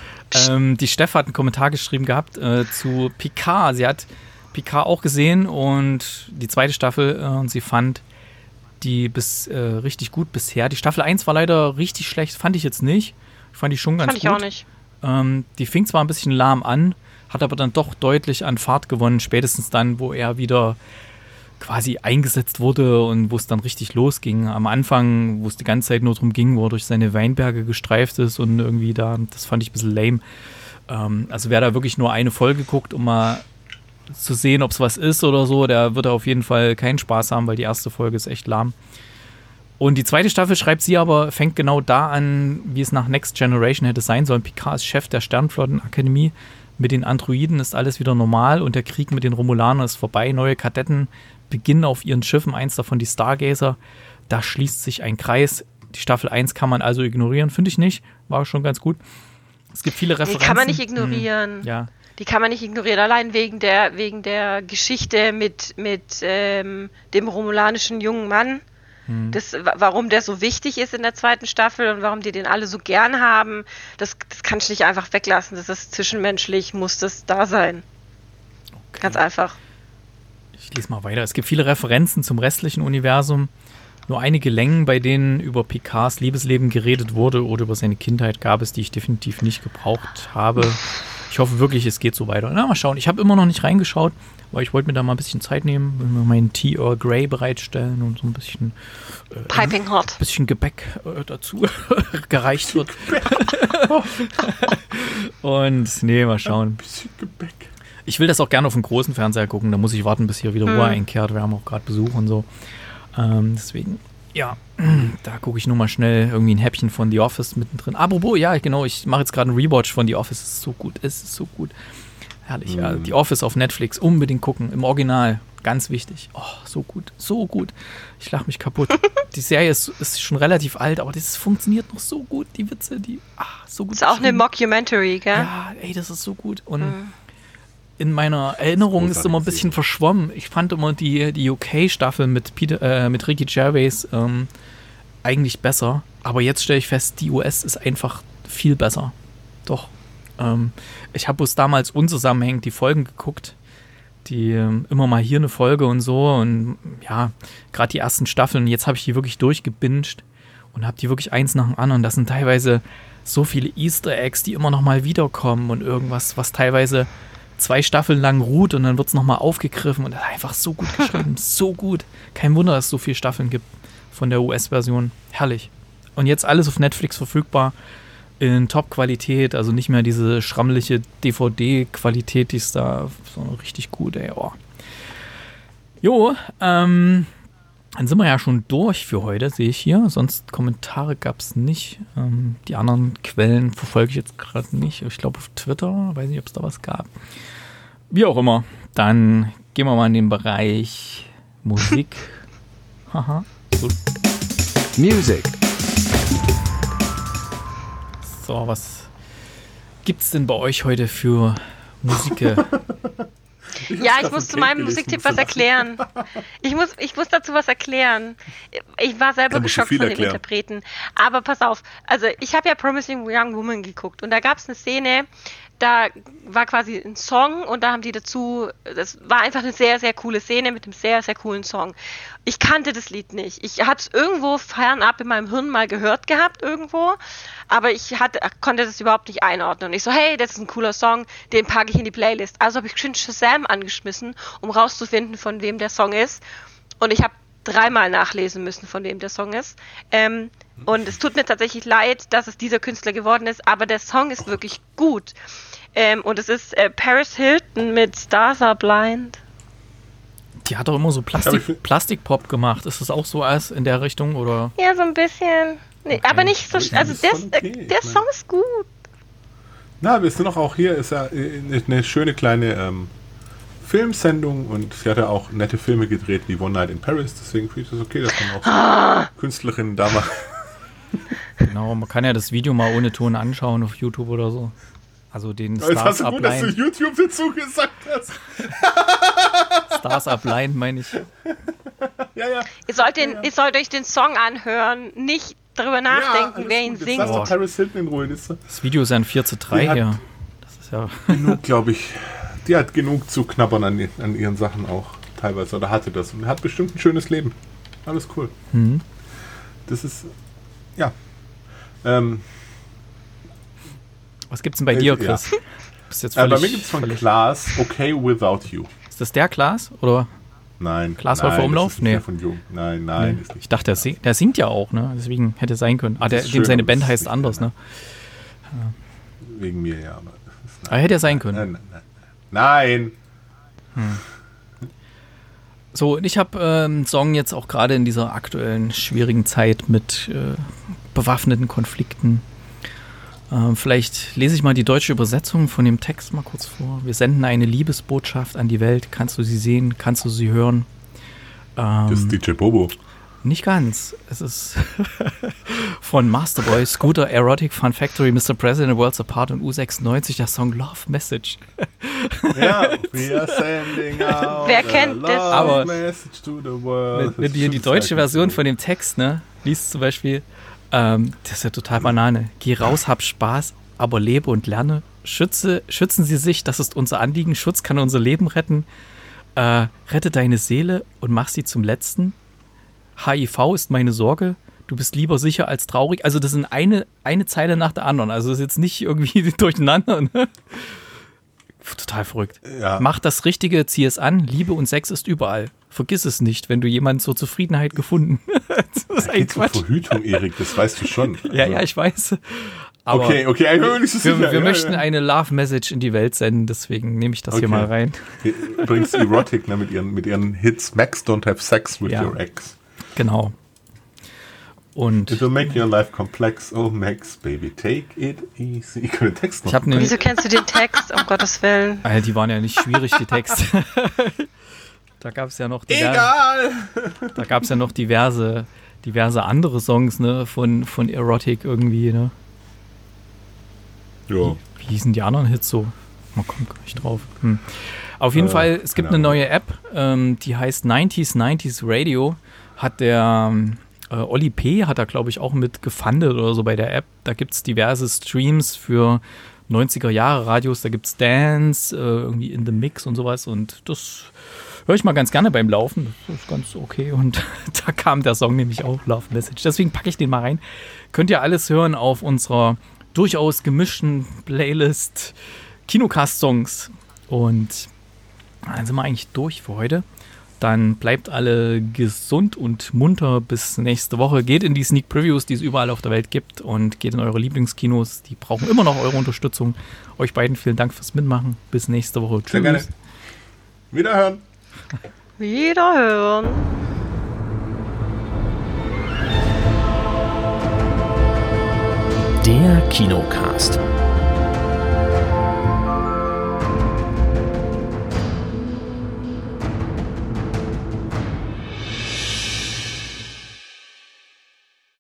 die Steff hat einen Kommentar geschrieben gehabt zu Picard. Sie hat Picard auch gesehen und die 2. Staffel und sie fand die richtig gut bisher. Die Staffel 1 war leider richtig schlecht, fand ich jetzt nicht. Fand ich schon ganz gut. Fand ich auch nicht. Die fing zwar ein bisschen lahm an, hat aber dann doch deutlich an Fahrt gewonnen, spätestens dann, wo er wieder quasi eingesetzt wurde und wo es dann richtig losging. Am Anfang, wo es die ganze Zeit nur darum ging, wo er durch seine Weinberge gestreift ist und irgendwie das fand ich ein bisschen lame. Also wer da wirklich nur eine Folge guckt, um mal zu sehen, ob es was ist oder so, der wird auf jeden Fall keinen Spaß haben, weil die erste Folge ist echt lahm. Und die 2. Staffel, schreibt sie aber, fängt genau da an, wie es nach Next Generation hätte sein sollen. Picard ist Chef der Sternflottenakademie. Mit den Androiden ist alles wieder normal und der Krieg mit den Romulanern ist vorbei. Neue Kadetten beginnen auf ihren Schiffen, eins davon die Stargazer. Da schließt sich ein Kreis. Die Staffel 1 kann man also ignorieren, finde ich nicht. War schon ganz gut. Es gibt viele Referenzen. Die kann man nicht ignorieren. Ja. Die kann man nicht ignorieren, allein wegen der Geschichte mit dem romulanischen jungen Mann. Warum der so wichtig ist in der 2. Staffel und warum die den alle so gern haben, das kannst du nicht einfach weglassen. Das ist zwischenmenschlich, muss das da sein. Okay. Ganz einfach. Ich lese mal weiter. Es gibt viele Referenzen zum restlichen Universum. Nur einige Längen, bei denen über Picards Liebesleben geredet wurde oder über seine Kindheit gab es, die ich definitiv nicht gebraucht habe. Ich hoffe wirklich, es geht so weiter. Na, mal schauen. Ich habe immer noch nicht reingeschaut, weil ich wollte mir da mal ein bisschen Zeit nehmen, will mir meinen Tea Earl Grey bereitstellen und so ein bisschen Piping hot. bisschen Gebäck dazu gereicht wird. Und nee, mal schauen. Bisschen Gebäck. Ich will das auch gerne auf dem großen Fernseher gucken, da muss ich warten, bis hier wieder Ruhe einkehrt. Wir haben auch gerade Besuch und so. Deswegen Ja, da gucke ich nur mal schnell irgendwie ein Häppchen von The Office mittendrin. Apropos, ja, genau, ich mache jetzt gerade einen Rewatch von The Office. Es ist so gut. Herrlich, ja. The Office auf Netflix, unbedingt gucken, im Original, ganz wichtig. Oh, so gut. Ich lache mich kaputt. Die Serie ist schon relativ alt, aber das funktioniert noch so gut, die Witze, so gut. Ist auch eine Mockumentary, gell? Ja, ey, das ist so gut. Und in meiner Erinnerung ist immer ein bisschen verschwommen. Ich fand immer die UK-Staffel mit Ricky Gervais eigentlich besser. Aber jetzt stelle ich fest, die US ist einfach viel besser. Doch. Ich habe bloß damals unzusammenhängend die Folgen geguckt. Die immer mal hier eine Folge und so. Und ja, gerade die ersten Staffeln. Jetzt habe ich die wirklich durchgebinged und habe die wirklich eins nach dem anderen. Das sind teilweise so viele Easter Eggs, die immer noch mal wiederkommen und irgendwas, was teilweise 2 Staffeln lang ruht und dann wird es nochmal aufgegriffen und einfach so gut geschrieben, so gut. Kein Wunder, dass es so viele Staffeln gibt von der US-Version. Herrlich. Und jetzt alles auf Netflix verfügbar in Top-Qualität, also nicht mehr diese schrammelige DVD-Qualität, die ist da so richtig gut, ey. Oh. Jo, dann sind wir ja schon durch für heute, sehe ich hier. Sonst Kommentare gab es nicht. Die anderen Quellen verfolge ich jetzt gerade nicht. Ich glaube auf Twitter, weiß nicht, ob es da was gab. Wie auch immer. Dann gehen wir mal in den Bereich Musik. Haha. So. Music. So, was gibt's denn bei euch heute für Musik? Ja, ich muss zu meinem Musiktipp was erklären. Ich muss dazu was erklären. Ich war selber geschockt von dem Interpreten. Aber pass auf, also ich habe ja Promising Young Woman geguckt und da gab es eine Szene, da war quasi ein Song und da haben die dazu, das war einfach eine sehr, sehr coole Szene mit einem sehr, sehr coolen Song. Ich kannte das Lied nicht. Ich hatte es irgendwo fernab in meinem Hirn mal gehört gehabt irgendwo, aber ich konnte das überhaupt nicht einordnen. Und ich so, hey, das ist ein cooler Song, den packe ich in die Playlist. Also habe ich Shazam angeschmissen, um rauszufinden, von wem der Song ist. Und ich habe 3-mal nachlesen müssen, von wem der Song ist. Und es tut mir tatsächlich leid, dass es dieser Künstler geworden ist, aber der Song ist wirklich gut. Und es ist Paris Hilton mit Stars Are Blind. Die hat doch immer so Plastikpop gemacht. Ist das auch so als in der Richtung, oder? Ja, so ein bisschen. Nee, okay. Aber nicht so. Also der Song ist gut. Na, wir sind doch auch hier, ist ja eine schöne kleine Filmsendung und sie hat ja auch nette Filme gedreht wie One Night in Paris, deswegen finde ich das okay, dass man auch Künstlerinnen da macht. Genau, man kann ja das Video mal ohne Ton anschauen auf YouTube oder so. Also den Stars Are Blind. Jetzt hast du gut, dass du YouTube dazu gesagt hast. Stars Are Blind, meine ich. Ja, ja. Ihr sollt euch den Song anhören, nicht darüber nachdenken, wer ihn singt. Lass doch Paris Hilton in Ruhe. Das Video ist ja ein 4:3 hier. Das ist ja genug, glaube ich. Die hat genug zu knabbern an ihren Sachen auch teilweise. Oder hatte das. Und hat bestimmt ein schönes Leben. Alles cool. Mhm. Das ist, ja. Was gibt's denn bei dir, Chris? Ja. Bist jetzt bei mir gibt es von Klaas Okay Without You. Ist das der Klaas? Oder? Nein. Klaas Häufer Umlauf? Nee. Von Jung. Nein. Nee. Ist nicht. Ich dachte, der singt ja auch, ne? Deswegen hätte es sein können. Dem seine Band heißt anders, ne? Wegen mir, ja. Aber hätte ja sein können. Nein. So, und ich habe einen Song jetzt auch gerade in dieser aktuellen schwierigen Zeit mit bewaffneten Konflikten. Vielleicht lese ich mal die deutsche Übersetzung von dem Text mal kurz vor. Wir senden eine Liebesbotschaft an die Welt. Kannst du sie sehen? Kannst du sie hören? Das ist DJ Bobo. Nicht ganz. Es ist von Masterboy, Scooter, Erotic, Fun Factory, Mr. President, Worlds Apart und U96, der Song Love Message. Ja, we are sending out wer kennt das? Aber message to the world. Wenn du hier die deutsche Version von dem Text, ne, liest zum Beispiel, das ist ja total Banane. Geh raus, hab Spaß, aber lebe und lerne. Schützen Sie sich, das ist unser Anliegen. Schutz kann unser Leben retten. Rette deine Seele und mach sie zum Letzten. HIV ist meine Sorge. Du bist lieber sicher als traurig. Also das sind eine Zeile nach der anderen. Also das ist jetzt nicht irgendwie durcheinander. Ne? Total verrückt. Ja. Mach das Richtige, zieh es an. Liebe und Sex ist überall. Vergiss es nicht, wenn du jemanden zur Zufriedenheit gefunden hast. Das ist ein Quatsch. Verhütung, Erik, das weißt du schon. Also. Ja, ich weiß. Aber okay, wir möchten eine Love-Message in die Welt senden, deswegen nehme ich das hier mal rein. Übrigens Erotic, ne, mit ihren Hits Max Don't Have Sex with Your Ex. Genau. Und It will make your life complex, oh Max, baby, take it easy. Ich kann den Text noch. Wieso kennst du den Text? Um Gottes Willen. Alter, die waren ja nicht schwierig, die Texte. Da gab es ja noch diverse andere Songs, ne, von Erotic irgendwie, ne? Ja. Wie hießen die anderen Hits so? Man kommt gar nicht drauf. Auf jeden Fall, es gibt eine neue App, die heißt 90s Radio. Hat der Oli P. hat da, glaube ich, auch mit gefundet oder so bei der App. Da gibt es diverse Streams für 90er-Jahre-Radios. Da gibt es Dance, irgendwie In the Mix und sowas. Und das höre ich mal ganz gerne beim Laufen. Das ist ganz okay. Und da kam der Song nämlich auch, Love Message. Deswegen packe ich den mal rein. Könnt ihr alles hören auf unserer durchaus gemischten Playlist Kinocast-Songs. Und dann sind wir eigentlich durch für heute. Dann bleibt alle gesund und munter bis nächste Woche. Geht in die Sneak Previews, die es überall auf der Welt gibt, und geht in eure Lieblingskinos. Die brauchen immer noch eure Unterstützung. Euch beiden vielen Dank fürs Mitmachen. Bis nächste Woche. Tschüss. Sehr gerne. Wiederhören. Wiederhören. Der Kinocast.